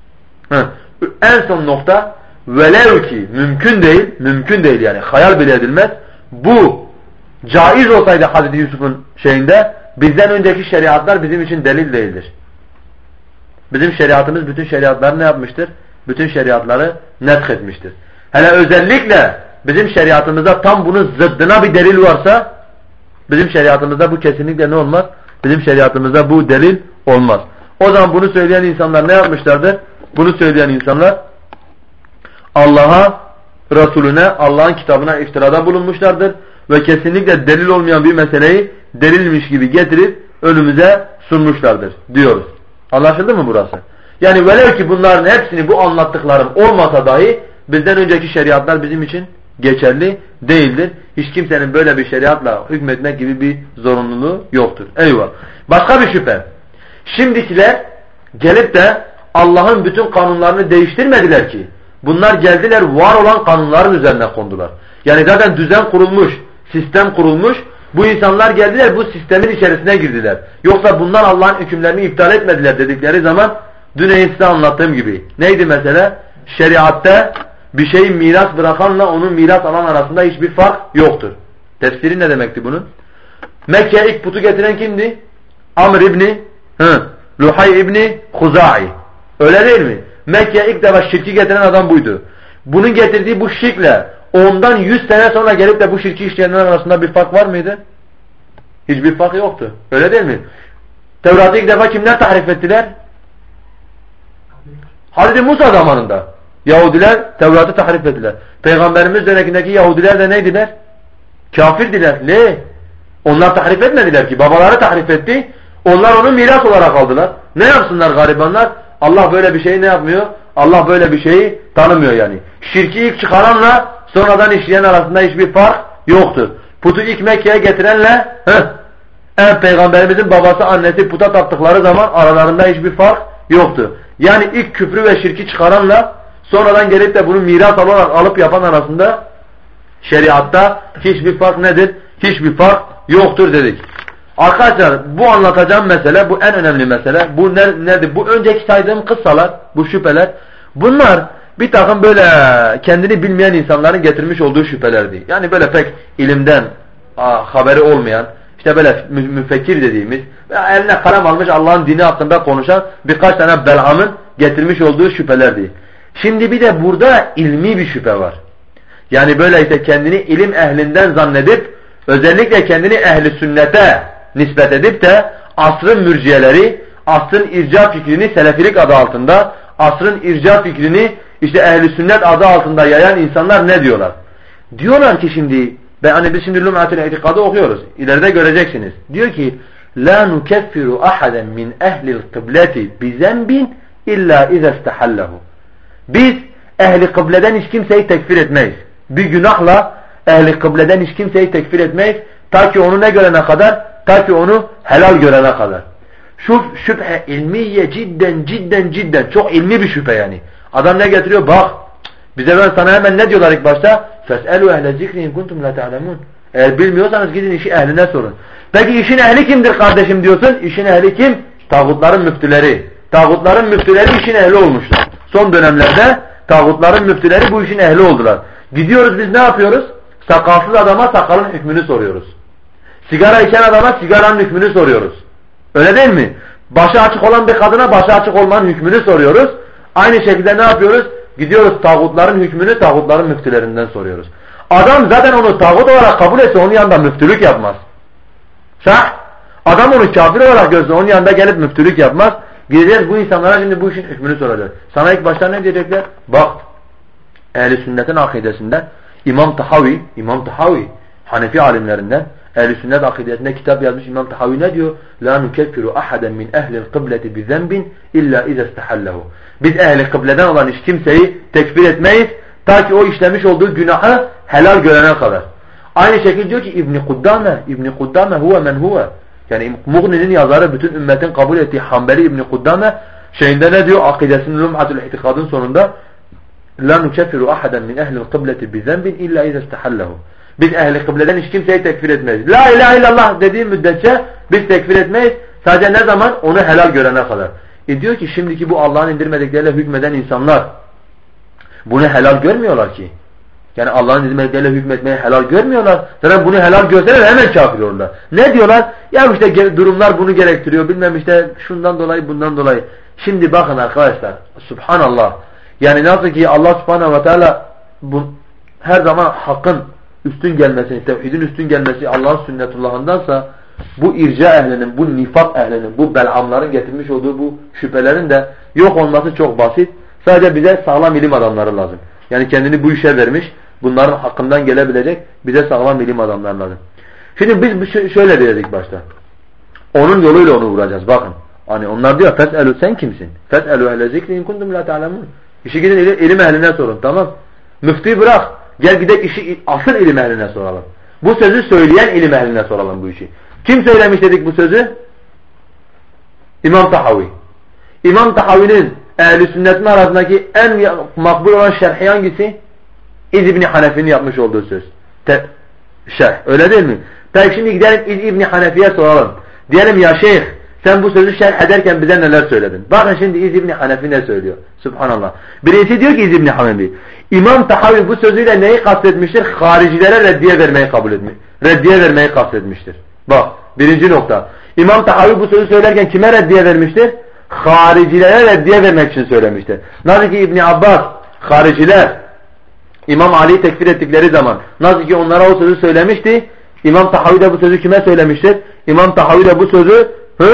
En son nokta, velev ki mümkün değil yani hayal bile edilmez. Bu caiz olsaydı Hazreti Yusuf'un şeyinde, bizden önceki şeriatlar bizim için delil değildir. Bizim şeriatımız bütün şeriatları ne yapmıştır? Bütün şeriatları nesk etmiştir. Hele özellikle bizim şeriatımızda tam bunun zıddına bir delil varsa, bizim şeriatımızda bu kesinlikle ne olmaz? Bizim şeriatımızda bu delil olmaz. O zaman bunu söyleyen insanlar ne yapmışlardır? Bunu söyleyen insanlar Allah'a, Resulüne, Allah'ın kitabına iftirada bulunmuşlardır. Ve kesinlikle delil olmayan bir meseleyi delilmiş gibi getirip önümüze sunmuşlardır diyoruz. Anlaşıldı mı burası? Yani velev ki bunların hepsini bu anlattıklarım olmasa dahi bizden önceki şeriatlar bizim için geçerli değildir. Hiç kimsenin böyle bir şeriatla hükmetmek gibi bir zorunluluğu yoktur. Eyvallah. Başka bir şüphe. Şimdikiler gelip de Allah'ın bütün kanunlarını değiştirmediler ki. Bunlar geldiler var olan kanunların üzerine kondular. Yani zaten düzen kurulmuş, sistem kurulmuş. Bu insanlar geldiler bu sistemin içerisine girdiler. Yoksa bunlar Allah'ın hükümlerini iptal etmediler dedikleri zaman dün size anlattığım gibi. Neydi mesela? Şeriatte bir şeyi miras bırakanla onun miras alan arasında hiçbir fark yoktur. Tefsiri ne demekti bunun? Mekke'ye ilk putu getiren kimdi? Amr İbni Luhay İbni Huza'i. Öyle değil mi? Mekke'ye ilk defa şirki getiren adam buydu. Bunun getirdiği bu şirkle ondan 100 sene sonra gelip de bu şirki işleyenler arasında bir fark var mıydı? Hiçbir fark yoktu. Öyle değil mi? Tevrat'ı ilk defa kimler tahrif ettiler? Hazreti Musa zamanında. Yahudiler Tevrat'ı tahrif ettiler. Peygamberimiz dönemindeki Yahudiler de neydiler? Kafirdiler. Ne? Onlar tahrif etmediler ki. Babaları tahrif etti. Onlar onu miras olarak aldılar. Ne yapsınlar garibanlar? Allah böyle bir şeyi ne yapmıyor? Allah böyle bir şeyi tanımıyor yani. Şirki ilk çıkaranla sonradan işleyen arasında hiçbir fark yoktur. Putu ilk Mekke'ye getirenle Peygamberimizin babası annesi puta taptıkları zaman aralarında hiçbir fark yoktur. Yani ilk küfrü ve şirki çıkaranla sonradan gelip de bunu miras olarak alıp yapan arasında şeriatta hiçbir fark nedir? Hiçbir fark yoktur dedik. Arkadaşlar bu anlatacağım mesele, bu en önemli mesele. Bu nedir? Bu önceki saydığım kıssalar, bu şüpheler. Bunlar bir takım böyle kendini bilmeyen insanların getirmiş olduğu şüphelerdi. Yani böyle pek ilimden haberi olmayan, işte böyle müfekkir dediğimiz, eline kalem almış Allah'ın dini hakkında konuşan birkaç tane belhamın getirmiş olduğu şüphelerdi. Şimdi bir de burada ilmi bir şüphe var. Yani böyle işte kendini ilim ehlinden zannedip, özellikle kendini ehli sünnete nispet edip de asrın mürciyeleri, asrın irca fikrini selefilik adı altında, asrın irca fikrini işte ehli sünnet adı altında yayan insanlar ne diyorlar? Diyorlar ki şimdi, biz şimdi Lum'atul İtikad'ı okuyoruz. İleride göreceksiniz. Diyor ki, la nukeffiru ahaden min ehlil kıbleti bi zenbin illa iza istahallahu. Biz ehli kıbleden hiç kimseyi tekfir etmeyiz. Bir günahla ehli kıbleden hiç kimseyi tekfir etmeyiz. Ta ki onu ne görene kadar? Ta ki onu helal görene kadar. Şu şüphe ilmiye cidden çok ilmi bir şüphe yani. Adam ne getiriyor? Bak bize ben sana hemen ne diyorlar ilk başta? Fes'elu ehle zikri in kuntum la ta'lemun. Eğer bilmiyorsanız gidin işi ehline sorun. Peki işin ehli kimdir kardeşim diyorsun? İşin ehli kim? Tağutların müftüleri. Tağutların müftüleri işin ehli olmuşlar. Son dönemlerde tağutların müftüleri bu işin ehli oldular. Gidiyoruz biz ne yapıyoruz? Sakalsız adama sakalın hükmünü soruyoruz. Sigara içen adama sigaranın hükmünü soruyoruz. Öyle değil mi? Başı açık olan bir kadına başı açık olmanın hükmünü soruyoruz. Aynı şekilde ne yapıyoruz? Gidiyoruz tağutların hükmünü tağutların müftülerinden soruyoruz. Adam zaten onu tağut olarak kabul etse onun yanında müftülük yapmaz. Sah? Adam onu kafir olarak görse onun yanında gelip müftülük yapmaz. Gideceğiz bu insanlara şimdi bu işin hükmünü soracağız. Sana ilk başta ne diyecekler? Bak ehl-i sünnetin akidesinde İmam Tahavi Hanefi alimlerinden ehl-i sünnet akidesinde kitap yazmış İmam Tahavi ne diyor? La nukeffiru ahaden min ehlil kıbleti bi zenbin illa iza istahallahu. Biz ehli kıbleden olan hiç kimseyi tekfir etmeyiz ta ki o işlemiş olduğu günahı helal görene kadar. Aynı şekilde diyor ki İbn Kuddame huve men huve. Yani Mughni'nin yazarı bütün ümmetin kabul ettiği Hanbeli İbn Kuddame şeyinde ne diyor? Akidesinin Lum'atul İtikad'ın sonunda la nukeffiru ahaden min ehlil kıbleti bi zenbin illa iza istahallahu. Biz ehli kıbleden hiç kimseyi tekfir etmeyiz. La ilahe illallah dediği müddetçe biz tekfir etmeyiz. Sadece ne zaman? Onu helal görene kadar. Diyor ki şimdiki bu Allah'ın indirmedikleriyle hükmeden insanlar bunu helal görmüyorlar ki. Yani Allah'ın indirmedikleriyle hükmetmeyi helal görmüyorlar. Zaten bunu helal görseler hemen kafir olurlar. Ne diyorlar? Ya işte durumlar bunu gerektiriyor. Bilmem işte şundan dolayı bundan dolayı. Şimdi bakın arkadaşlar. Subhanallah. Yani nasıl ki Allah subhanahu ve teala her zaman hakkın üstün gelmesini, tevhidin üstün gelmesi Allah'ın sünnetullahındansa bu irca ehlinin, bu nifak ehlinin, bu belhamların getirmiş olduğu bu şüphelerin de yok olması çok basit. Sadece bize sağlam ilim adamları lazım. Yani kendini bu işe vermiş. Bunların hakkından gelebilecek bize sağlam ilim adamlar lazım. Şimdi biz şöyle dedik başta. Onun yoluyla onu vuracağız. Bakın. Hani onlar diyor fes'elu sen kimsin? Fes'elu ehle zikri in kuntum la ta'lemun. İşi gidin ilim ehline sorun. Tamam. Müftüyü bırak. Gel gidek işi asıl ilim ehline soralım. Bu sözü söyleyen ilim ehline soralım bu işi. Kim söylemiş dedik bu sözü? İmam Tahavi. İmam Tahavi'nin ehl-i sünnetin arasındaki en makbul olan şerhi hangisi? İz İbni Hanefi'nin yapmış olduğu söz. Şerh. Öyle değil mi? Peki şimdi gidelim İz İbni Hanefi'ye soralım. Diyelim ya şeyh sen bu sözü şerh ederken bize neler söyledin? Bakın şimdi İz İbni Hanefi ne söylüyor? Subhanallah. Birisi diyor ki İz İbni Hanefi. İmam Tahavi bu sözüyle neyi kastetmiştir? Haricilere reddiye vermeyi kabul etmiş. Reddiye vermeyi kastetmiştir. Bak birinci nokta. İmam Tahavi bu sözü söylerken kime reddiye vermiştir? Haricilere reddiye vermek için söylemiştir. Nasıl ki İbni Abbas hariciler İmam Ali'yi tekfir ettikleri zaman nasıl ki onlara o sözü söylemişti, İmam Tahavi de bu sözü kime söylemiştir? İmam Tahavi de bu sözü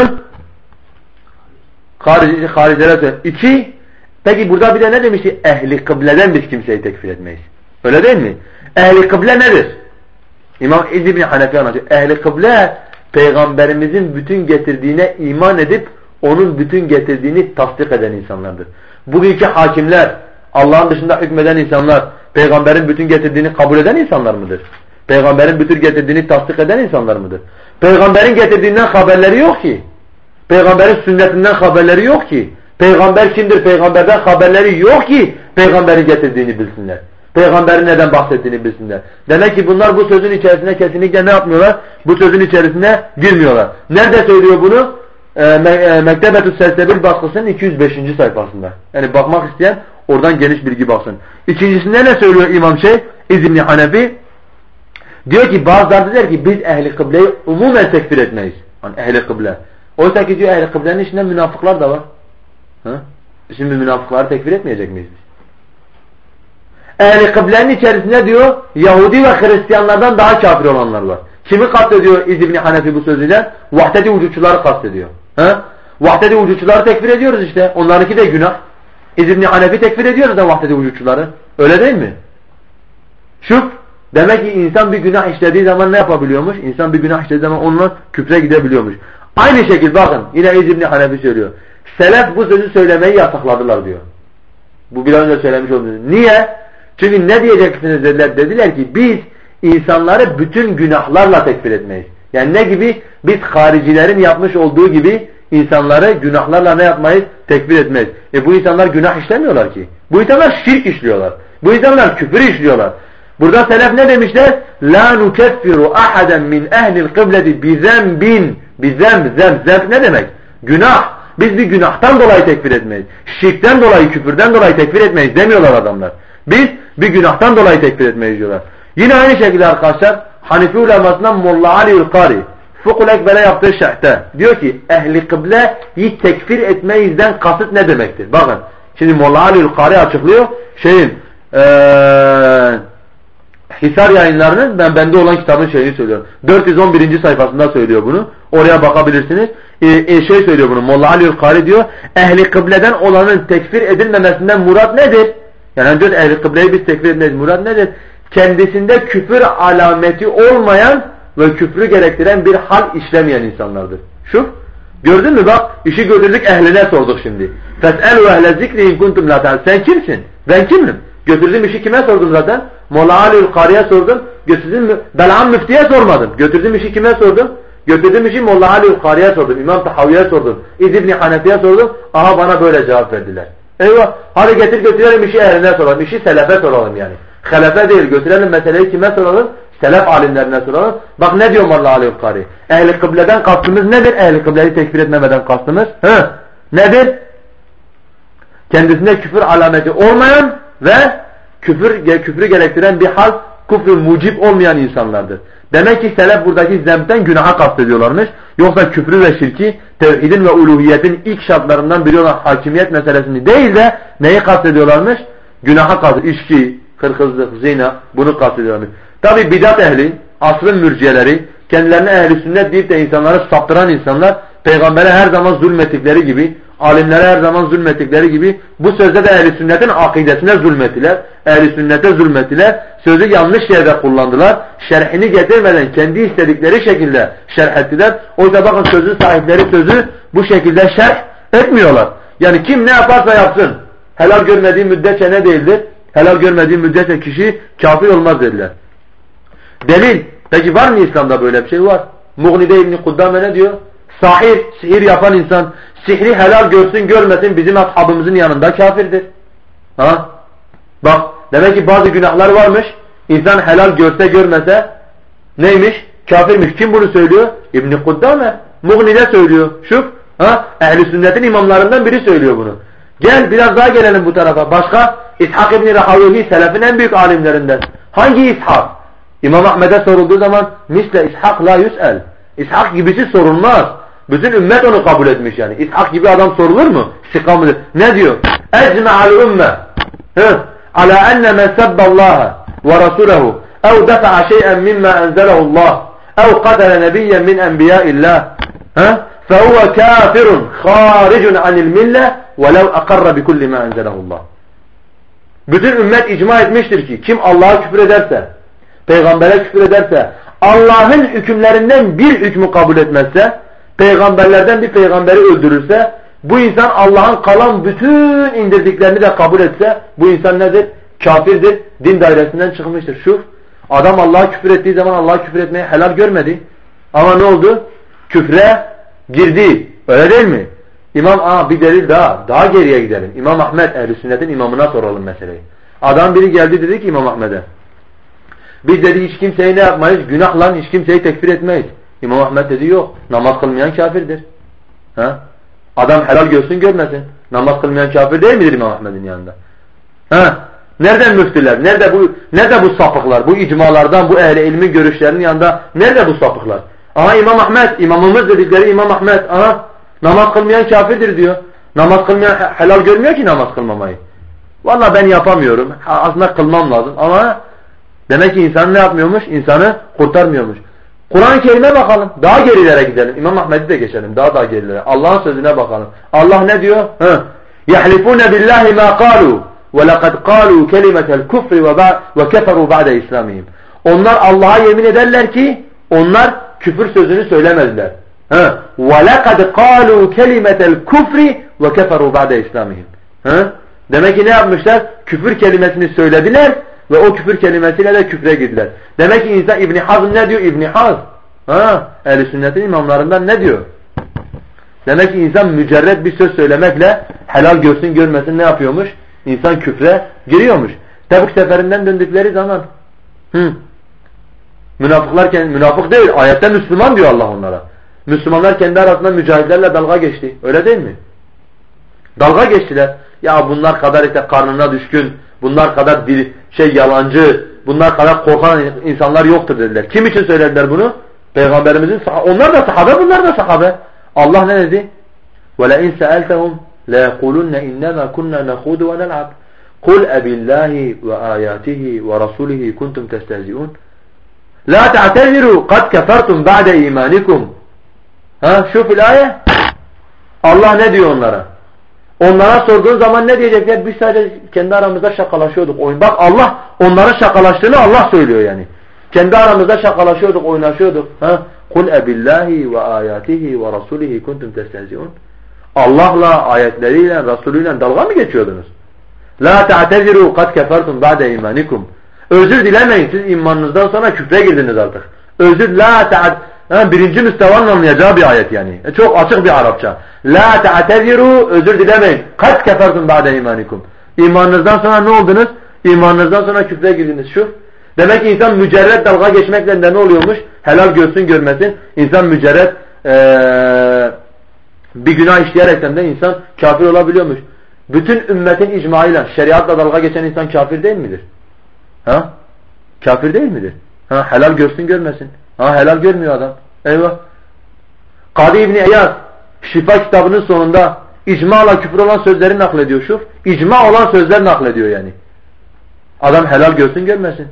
haricilere söylemiştir. İki, peki burada bir de ne demişti? Ehli kıbleden biz kimseyi tekfir etmeyiz. Öyle değil mi? Ehli kıble nedir? İmam İz İbni Hanefi anlatıyor. Ehli kıble Peygamberimizin bütün getirdiğine iman edip onun bütün getirdiğini tasdik eden insanlardır. Bugünkü hakimler, Allah'ın dışında hükmeden insanlar, Peygamberin bütün getirdiğini kabul eden insanlar mıdır? Peygamberin bütün getirdiğini tasdik eden insanlar mıdır? Peygamberin getirdiğinden haberleri yok ki. Peygamberin sünnetinden haberleri yok ki. Peygamber kimdir? Peygamberden haberleri yok ki Peygamberin getirdiğini bilsinler. Peygamberin neden bahsettiğini bilsinler. Demek ki bunlar bu sözün içerisine kesinlikle ne yapmıyorlar? Bu sözün içerisine girmiyorlar. Nerede söylüyor bunu? Mektebetü Selsebil baskısının 205. sayfasında. Yani bakmak isteyen oradan geniş bilgi baksın. İkincisinde ne söylüyor İmam İz İbni Hanefi? Diyor ki bazıları der ki biz ehli kıbleyi umumen tekfir etmeyiz. Yani ehli kıble. Oysa ki diyor ehli kıblenin içinde münafıklar da var. Ha? Şimdi münafıkları tekfir etmeyecek miyiz biz? Ehli kıblenin içerisinde diyor Yahudi ve Hristiyanlardan daha kafir olanlar var. Kimi kastediyor İz İbni Hanefi bu sözüyle? Vahdeti vücutçuları kastediyor. Ha? Vahdeti vücutçuları tekfir ediyoruz işte. Onlarınki de günah. İz İbni Hanefi tekfir ediyoruz da vahdeti vücutçuları. Öyle değil mi? Şuf. Demek ki insan bir günah işlediği zaman ne yapabiliyormuş? İnsan bir günah işlediği zaman onunla küfre gidebiliyormuş. Aynı şekilde bakın yine İz İbni Hanefi söylüyor. Selef bu sözü söylemeyi yasakladılar diyor. Bu biraz önce söylemiş olduğunuz. Niye? Çünkü ne diyeceksiniz dediler. Dediler ki biz insanları bütün günahlarla tekfir etmeyiz. Yani ne gibi? Biz haricilerin yapmış olduğu gibi insanları günahlarla ne yapmayız? Tekfir etmeyiz. Bu insanlar günah işlemiyorlar ki. Bu insanlar şirk işliyorlar. Bu insanlar küfür işliyorlar. Burada selef ne demişler? La nukeffiru ahaden min ehlil kıbleti bizembin. Zemb ne demek? Günah. Biz bir günahtan dolayı tekfir etmeyiz. Şirkten dolayı, küfürden dolayı tekfir etmeyiz demiyorlar adamlar. Biz bir günahtan dolayı tekfir etmeyiz diyorlar. Yine aynı şekilde arkadaşlar Hanefi ulemasından Molla Ali'ül Kari Fıkhul Ekber'e yaptığı şerhte diyor ki ehli kıbleyi tekfir etmeyizden kasıt ne demektir? Bakın şimdi Molla Ali'ül Kari açıklıyor Hisar yayınlarının bende olan kitabın şeyini söylüyor. 411. sayfasında söylüyor bunu. Oraya bakabilirsiniz. Söylüyor bunu. Molla Ali'ül Kari diyor. Ehli kıbleden olanın tekfir edilmemesinden murat nedir? Yani diyor ehli kıbleyi biz tekfir etmeyiz. Murat nedir? Kendisinde küfür alameti olmayan ve küfrü gerektiren bir hal işlemeyen insanlardır. Şu. Gördün mü bak? İşi götürdük ehline sorduk şimdi. Fes'elu ehle zikri in kuntum la ta'lemun. Sen kimsin? Ben kimim? Götürdüm işi kime sordum zaten? Molla Ali'ül Kari'ye sordum. Götürdüm Bel'am Müfti'ye sormadım. Götürdüm işi kime sordum? Götürdüm işi Molla Ali'ül Kari'ye sordum. İmam Tahavi'ye sordum. İz İbni Hanefi'ye sordum. Aha bana böyle cevap verdiler. Eyvah. Hadi götürelim işi ehline soralım. İşi selefe soralım yani. Helefe değil. Götürelim meseleyi kime soralım? Selef alimlerine soralım. Bak ne diyor Molla Ali'ül Kari? Ehli kıbleden kastımız nedir? Ehli kıbleyi tekfir etmemeden kastımız. Nedir? Kendisinde küfür alameti olmayan ve küfrü gerektiren bir hal, küfrü mucib olmayan insanlardır. Demek ki selef buradaki zembten günaha kastediyorlarmış. Yoksa küfrü ve şirki, tevhidin ve uluhiyetin ilk şartlarından biri olan hakimiyet meselesini değil de neyi kastediyorlarmış? Günaha kastediyorlar. İçki, hırkızlık, zina bunu kastediyorlarmış. Tabi bidat ehli, asrın mürciyeleri, kendilerine ehli sünnet deyip de insanları saptıran insanlar peygambere her zaman zulmettikleri gibi, alimlere her zaman zulmettikleri gibi bu sözde de ehl-i sünnetin akidesine zulmettiler. Ehl-i sünnete zulmettiler. Sözü yanlış yerde kullandılar. Şerhini getirmeden kendi istedikleri şekilde şerh ettiler. Oysa bakın sözün sahipleri sözü bu şekilde şerh etmiyorlar. Yani kim ne yaparsa yapsın. Helal görmediği müddetçe ne değildir? Helal görmediği müddetçe kişi kafir olmaz dediler. Delil. Peki var mı İslam'da böyle bir şey? Var. Mughni'de İbn-i Kuddame ne diyor? Sihir yapan insan sihri helal görsün görmesin bizim ashabımızın yanında kafirdir. Ha? Bak demek ki bazı günahlar varmış. İnsan helal görse görmese neymiş? Kafirmiş. Kim bunu söylüyor? İbn-i Kuddame. Mughni'de söylüyor. Şuf. Ha? Ehl-i sünnetin imamlarından biri söylüyor bunu. Gel biraz daha gelelim bu tarafa. Başka? İshak İbn-i Rahaveyi selefin en büyük alimlerinden. Hangi İshak? İmam Ahmed'e sorulduğu zaman misle İshak la yüs'el. İshak gibisi sorulmaz. Bütün ümmet onu kabul etmiş yani. İshak gibi adam sorulur mu? Sikamıdır. Ne diyor? Ecme'al ümme ala enne men sebballaha ve rasulehu ev defa'a şey'en mimma enzelehullah ev qatala nebiyyen min enbiyaillah fehuve kafirun kharicun anil mille velev akarra bikulli ma enzelehullah. Bütün ümmet icma etmiştir ki kim Allah'a küfür ederse, peygambere küfür ederse, Allah'ın hükümlerinden bir hükmü kabul etmezse, peygamberlerden bir peygamberi öldürürse, bu insan Allah'ın kalan bütün indirdiklerini de kabul etse, bu insan nedir? Kafirdir, din dairesinden çıkmıştır. Şu adam Allah'a küfür ettiği zaman Allah'a küfür etmeyi helal görmedi. Ama ne oldu? Küfre girdi. Öyle değil mi? Bir delil daha geriye gidelim. İmam Ahmed Ehl-i Sünnet'in imamına soralım meseleyi. Adam biri geldi dedi ki İmam Ahmed'e, biz dedi hiç kimseyi ne yapmayız? Günahla hiç kimseyi tekfir etmeyiz. İmam Ahmed dedi yok. Namaz kılmayan kafirdir. Ha? Adam helal görsün görmesin. Namaz kılmayan kafir değil midir İmam Ahmed'in yanında? Ha? Nereden müftüler? Nerede bu sapıklar? Bu icmalardan, bu ehli ilmin görüşlerinin yanında nerede bu sapıklar? Aha İmam Ahmed, imamımız dedikleri İmam Ahmed, namaz kılmayan kafirdir diyor. Namaz kılmayan helal görmüyor ki namaz kılmamayı. Vallahi ben yapamıyorum. Aslında kılmam lazım ama demek ki insan ne yapmıyormuş? İnsanı kurtarmıyormuş. Kur'an-ı Kerim'e bakalım. Daha gerilere gidelim. İmam Ahmed'i de geçelim. Daha gerilere. Allah'ın sözüne bakalım. Allah ne diyor? يَحْلِفُونَ بِاللّٰهِ مَا قَالُوا وَلَقَدْ قَالُوا كَلِمَةَ الْكُفْرِ وَكَفَرُوا بَعْدَ إِسْلَامِهِمْ. Onlar Allah'a yemin ederler ki onlar küfür sözünü söylemediler. وَلَقَدْ قَالُوا كَلِمَةَ الْكُفْرِ وَكَفَرُوا بَعْدَ إِسْلَامِهِمْ. Demek ki ne yapmışlar? Küfür kelimesini söylediler ve o küfür kelimesiyle de küfre girdiler. Demek ki insan İbn Hazm ne diyor? İbn Hazm Ehl-i Sünnet'in imamlarından ne diyor? Demek ki insan mücerred bir söz söylemekle helal görsün görmesin ne yapıyormuş? İnsan küfre giriyormuş. Tebuk seferinden döndükleri zaman münafık değil, ayette Müslüman diyor Allah onlara. Müslümanlar kendi arasında mücahitlerle dalga geçti. Öyle değil mi? Dalga geçtiler. Ya bunlar kadar işte karnına düşkün, bunlar kadar yalancı, bunlar kadar korkan insanlar yoktur dediler. Kim için söylediler bunu? Peygamberimizin onlar da sahabe, bunlar da sahabe. Allah ne dedi? وَلَاِنْ سَأَلْتَهُمْ لَيَقُولُنَّ اِنَّمَا كُنَّا نَخُودُ وَنَلْعَبْ قُلْ أَبِاللّٰهِ وَآيَاتِهِ وَرَسُولِهِ كُنْتُمْ تَسْتَهْزِئُونَ لَا تَعْتَذِرُوا قَدْ كَفَرْتُمْ بَعْدَ اِيمَانِكُمْ. Şu filaye. Allah ne diyor onlara? Onlara sorduğun zaman ne diyecekler? Biz sadece kendi aramızda şakalaşıyorduk. Bak Allah onların şakalaştığını Allah söylüyor yani. Kendi aramızda şakalaşıyorduk, oynaşıyorduk. Kul ebillahi ve ayatihi ve rasulihi kuntum testehzi'un. Allah'la, ayetleriyle, Resulüyle dalga mı geçiyordunuz? La ta'teziru kad kefertum ba'de imanikum. Özür dilemeyin, siz imanınızdan sonra küfre girdiniz artık. Birinci müstevanın anlayacağı bir ayet yani. Çok açık bir Arapça. La ta'teziru, özür dilemeyin. Kad kefertum ba'de imanikum. İmanınızdan sonra ne oldunuz? İmanınızdan sonra küfre girdiniz. Demek ki insan mücerred dalga geçmekle de ne oluyormuş? Helal görsün görmesin. İnsan mücerred bir günah işleyerekten de insan kafir olabiliyormuş. Bütün ümmetin icmaıyla şeriatla dalga geçen insan kafir değil midir? Kafir değil midir? Helal görsün görmesin. Helal görmüyor adam. Eyvah. Kadı İbni Eyyaz Şifa kitabının sonunda icma'la küfür olan sözleri naklediyor şu. İcma olan sözler naklediyor yani. Adam helal görsün görmesin.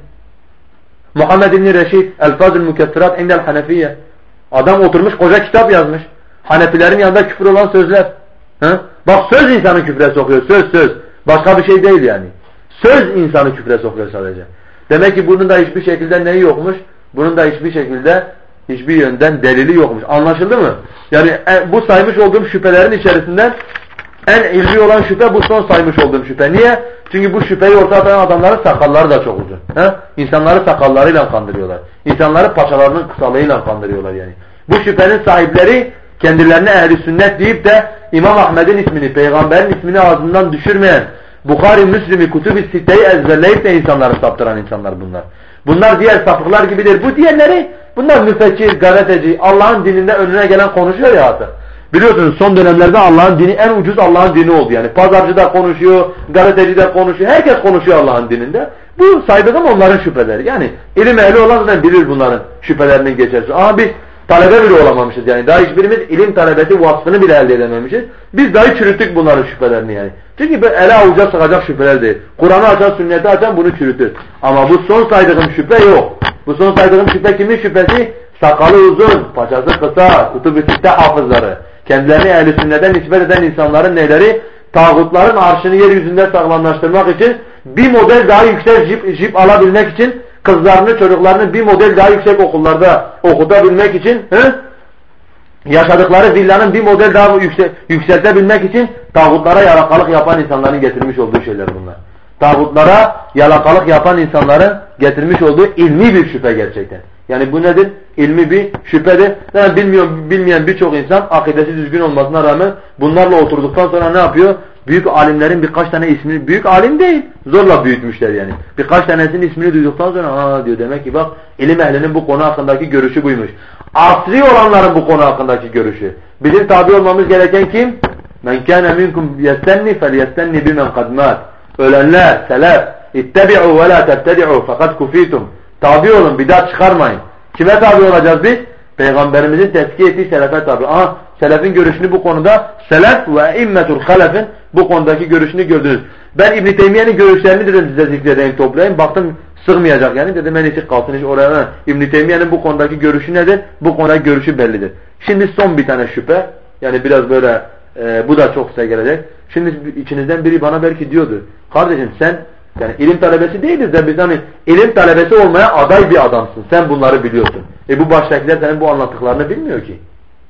Muhammed İbni Reşid El-Fazıl Mükeffirat İndel Hanefiye. Adam oturmuş koca kitap yazmış. Hanefilerin yanında küfür olan sözler. He? Bak söz insanı küfre sokuyor. Söz. Başka bir şey değil yani. Söz insanı küfre sokuyor sadece. Demek ki bunun da hiçbir şekilde neyi yokmuş? Bunun da hiçbir şekilde hiçbir yönden delili yokmuş. Anlaşıldı mı? Yani bu saymış olduğum şüphelerin içerisinden en ilmi olan şüphe bu son saymış olduğum şüphe. Niye? Çünkü bu şüpheyi ortaya atan adamların sakalları da çok uzun. He? İnsanları sakallarıyla kandırıyorlar. İnsanları paçalarının kısalığıyla kandırıyorlar yani. Bu şüphenin sahipleri kendilerine ehli sünnet deyip de İmam Ahmed'in ismini, Peygamber'in ismini ağzından düşürmeyen, Bukhari, Müslim'i, Kutub-i Sitte'yi ezberleyip de insanları saptıran insanlar bunlar. Bunlar diğer sapıklar gibidir. Bu diğerleri, bunlar müfekkir, gazeteci, Allah'ın dininde önüne gelen konuşuyor ya artık. Biliyorsunuz son dönemlerde Allah'ın dini en ucuz Allah'ın dini oldu yani. Pazarcı da konuşuyor, gazeteci de konuşuyor, herkes konuşuyor Allah'ın dininde. Bu saydığım onların şüpheleri. Yani ilim ehli olan zaten bilir bunların şüphelerinin geçersiz. Ama biz talebe bile olamamışız yani. Daha hiçbirimiz ilim talebesi vasfını bile elde edememişiz. Biz dahi çürüttük bunların şüphelerini yani. Çünkü ele avuca sıkacak şüpheler değil. Kur'an'ı açan, sünneti açan bunu çürütür. Ama bu son saydığım şüphe yok. Bu son saydığım şüphe kimin şüphesi? Sakalı uzun, paçası kısa, Kutub-i Sitte hafızları. Kendilerini ehl-i sünnete nispet eden insanların neleri? Tağutların arşını yeryüzünde sağlamlaştırmak için bir model daha yüksek jip alabilmek için kızlarını, çocuklarını bir model daha yüksek okullarda okutabilmek için yaşadıkları villanın bir model daha yükseltebilmek için tağutlara yalakalık yapan insanların getirmiş olduğu şeyler bunlar. Tağutlara yalakalık yapan insanların getirmiş olduğu ilmi bir şüphe gerçekten. Yani bu nedir? İlmi bir şüphedir. Yani bilmeyen birçok insan akidesi düzgün olmasına rağmen bunlarla oturduktan sonra ne yapıyor? Büyük alimlerin birkaç tane ismini, büyük alim değil, zorla büyütmüşler yani. Birkaç tanesinin ismini duyduktan sonra diyor demek ki bak ilim ehlinin bu konu hakkındaki görüşü buymuş. Asri olanların bu konu hakkındaki görüşü. Bizim tabi olmamız gereken kim? Men kâne minkum yestenni fel yestenni bimen kadmat. Ölenler, selef, ittebi'u ve la tebtedi'u fakat kufitum. Tabi olun, bidat çıkarmayın. Kime tabi olacağız biz? Peygamberimizin tezkiye ettiği selefe tabi. Selefin görüşünü bu konuda, selef ve immetul halefin bu konudaki görüşünü gördünüz. Ben İbn-i Teymiye'nin görüşlerini dedim size zikredeyim, toplayayım. Baktım sığmayacak yani. Dedim en iyisi kalsın hiç oraya. İbn-i Teymiye'nin bu konudaki görüşü nedir? Bu konudaki görüşü bellidir. Şimdi son bir tane şüphe. Yani biraz böyle bu da çok size gelecek. Şimdi içinizden biri bana belki diyordu. Kardeşim sen yani ilim talebesi değiliz de biz hani ilim talebesi olmaya aday bir adamsın. Sen bunları biliyorsun. Bu baştakiler senin bu anlattıklarını bilmiyor ki.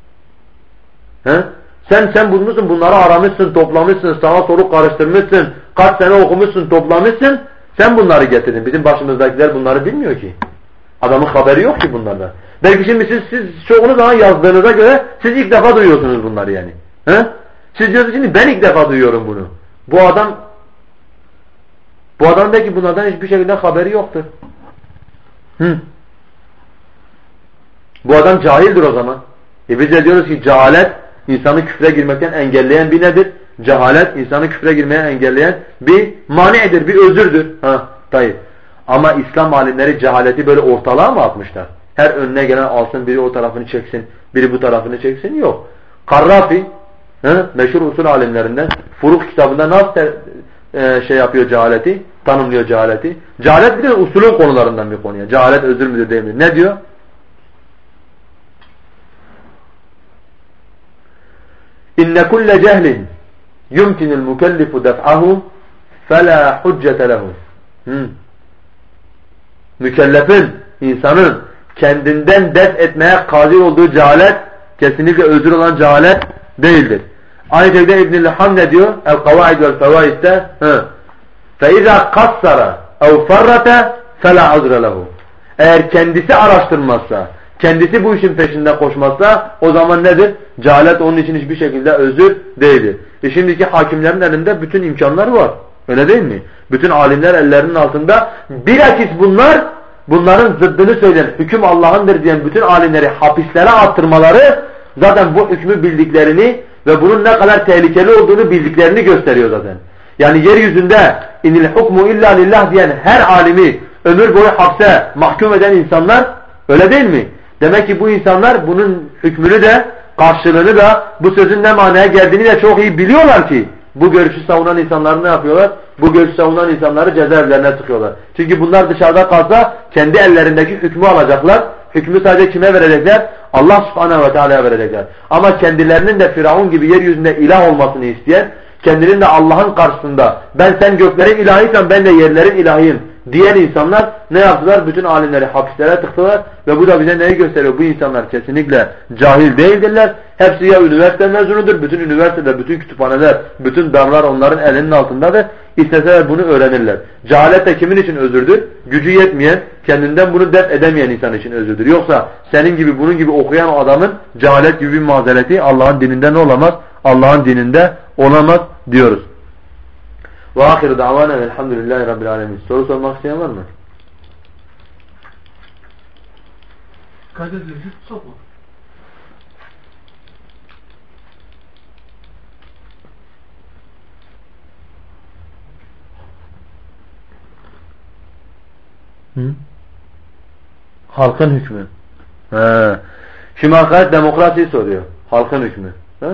He? Sen bulmuşsun, bunları aramışsın, toplamışsın, sağa soru karıştırmışsın, kaç sene okumuşsun, toplamışsın. Sen bunları getirdin. Bizim başımızdakiler bunları bilmiyor ki. Adamın haberi yok ki bunlardan. Belki şimdi siz çoğunuz zaman yazdığınıza göre siz ilk defa duyuyorsunuz bunları yani. He? Siz diyorsunuz şimdi ben ilk defa duyuyorum bunu. Bu adam belki bunlardan hiçbir şekilde haberi yoktur. Bu adam cahildir o zaman. Biz de diyoruz ki cehalet insanı küfre girmekten engelleyen bir nedir? Cehalet insanı küfre girmeye engelleyen bir mani'dir, bir özürdür. Tayyip. Ama İslam alimleri cehaleti böyle ortalığa mı atmışlar? Her önüne gelen alsın, biri o tarafını çeksin, biri bu tarafını çeksin. Yok. Karrafi, meşhur usul alimlerinden Furuk kitabında nasıl yapıyor cehaleti? Tanımlıyor cehaleti. Cehalet bir de usulün konularından bir konu. Cehalet özür müdür değil mi? Ne diyor? İnne kulle cehlin yumkinul mukellifu def'ahu fela huccete lehu. Mükellefin, insanın kendinden def etmeye kadir olduğu cehalet kesinlikle özür olan cehalet değildir. Aynı şekilde İbn-i Liham ne diyor? El-Kavaid vel-Fevaid'de فَاِذَا قَصَّرَ اَوْ فَرَّةَ فَلَا عُذْرَ لَهُ. Eğer kendisi araştırmazsa, kendisi bu işin peşinde koşmazsa o zaman nedir? Cehalet onun için hiçbir şekilde özür değildir. Şimdiki hakimlerin elinde bütün imkanlar var. Öyle değil mi? Bütün alimler ellerinin altında. Bilakis bunların zıddını söyleyen, hüküm Allah'ındır diyen bütün alimleri hapislere attırmaları zaten bu hükmü bildiklerini ve bunun ne kadar tehlikeli olduğunu bildiklerini gösteriyor zaten. Yani yeryüzünde inil hukmu illa lillah diyen her alimi ömür boyu hapse mahkum eden insanlar öyle değil mi? Demek ki bu insanlar bunun hükmünü de karşılığını da bu sözün ne manaya geldiğini de çok iyi biliyorlar ki bu görüşü savunan insanları ne yapıyorlar? Bu görüşü savunan insanları cezaevlerine tıkıyorlar. Çünkü bunlar dışarıda kalsa kendi ellerindeki hükmü alacaklar. hükmü sadece kime verecekler? Allah subhanehu ve teala'ya verecekler. Ama kendilerinin de Firavun gibi yeryüzünde ilah olmasını isteyen, kendinin de Allah'ın karşısında sen göklerin ilahıysan ben de yerlerin ilahıyım diyen insanlar ne yaptılar? Bütün alimleri hapislere tıktılar ve bu da bize neyi gösteriyor? Bu insanlar kesinlikle cahil değildirler. Hepsi ya üniversite mezunudur. Bütün üniversiteler, bütün kütüphaneler, bütün darlar onların elinin altındadır. İsteseler bunu öğrenirler. Cehalet de kimin için özürdür? Gücü yetmeyen, kendinden bunu def edemeyen insan için özürdür. Yoksa senin gibi bunun gibi okuyan o adamın cehalet gibi bir mazereti Allah'ın dininde ne olamaz? Allah'ın dininde olamaz diyoruz. Ve ahiru da'vanen elhamdülillahi rabbil alemin. Soru sormak isteyen var mı? Kaydediyoruz. Sokma. Halkın hükmü. Şimdi arkadaş demokrasiyi soruyor. Halkın hükmü.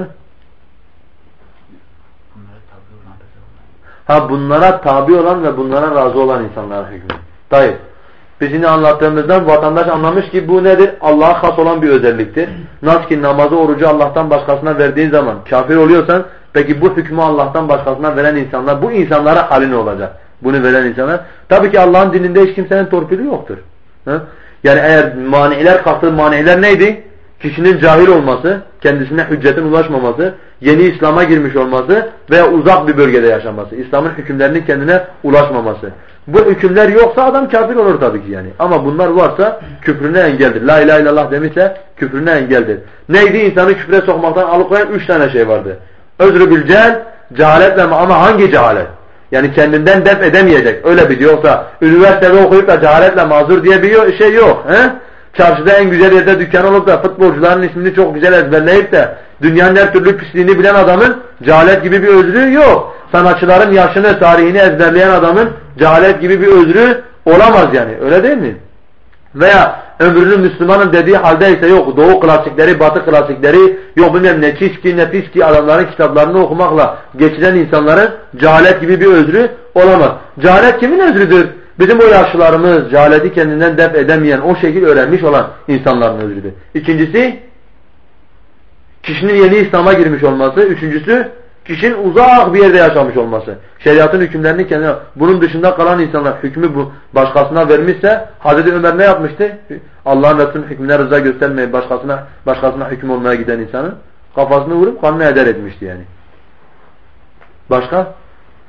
Bunlara tabi olan ve bunlara razı olan insanlara hükmü. Dayı. Biz yine anlattığımızdan vatandaş anlamış ki bu nedir? Allah'a has olan bir özelliktir. Nasıl ki namazı, orucu Allah'tan başkasına verdiğin zaman kafir oluyorsan, peki bu hükmü Allah'tan başkasına veren insanlar, bu insanlara hali ne olacak? Bunu veren insanlar. Tabii ki Allah'ın dininde hiç kimsenin torpili yoktur. Yani eğer maniler kalktı, maniler neydi? Kişinin cahil olması, kendisine hüccetin ulaşmaması, yeni İslam'a girmiş olması veya uzak bir bölgede yaşaması, İslam'ın hükümlerinin kendine ulaşmaması. Bu hükümler yoksa adam kafir olur tabii ki yani. Ama bunlar varsa küfrüne engeldir. La ilahe illallah demişse küfrüne engeldir. Neydi? İnsanı küfre sokmaktan alıkoyan 3 tane şey vardı. Özrü bil cehel, cehaletle ama hangi cehalet? Yani kendinden def edemeyecek. Öyle bir yoksa üniversitede okuyup da cehaletle mazur diye bir şey yok. Çarşıda en güzel yerde dükkan olup da futbolcuların ismini çok güzel ezberleyip de dünyanın her türlü pisliğini bilen adamın cehalet gibi bir özrü yok. Sanatçıların yaşını, tarihini ezberleyen adamın cehalet gibi bir özrü olamaz yani. Öyle değil mi? Veya ömrünü Müslümanın dediği halde ise yok. Doğu klasikleri, Batı klasikleri, yok bilmem ne çiski, ne piski adamların kitaplarını okumakla geçiren insanların cehalet gibi bir özrü olamaz. Cehalet kimin özrüdür? Bizim o yaşlılarımız cehaleti kendinden def edemeyen, o şekil öğrenmiş olan insanların özrüdür. İkincisi, kişinin yeni İslam'a girmiş olması. Üçüncüsü, kişinin uzak bir yerde yaşamış olması. Şeriatın hükümlerini kendine, bunun dışında kalan insanlar hükmü bu başkasına vermişse, Hazreti Ömer ne yapmıştı? Allah'ın Resulü'nün hükmüne rıza göstermeyip başkasına hüküm olmaya giden insanın kafasını vurup kanını heder etmişti yani. Başka?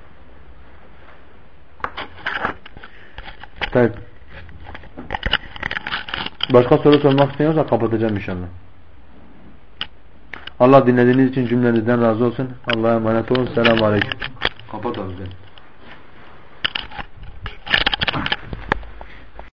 Evet. Başka soru sormak istiyorsa kapatacağım inşallah. Allah dinlediğiniz için cümlenizden razı olsun. Allah'a emanet olun. Selamun aleyküm. Kapat abi.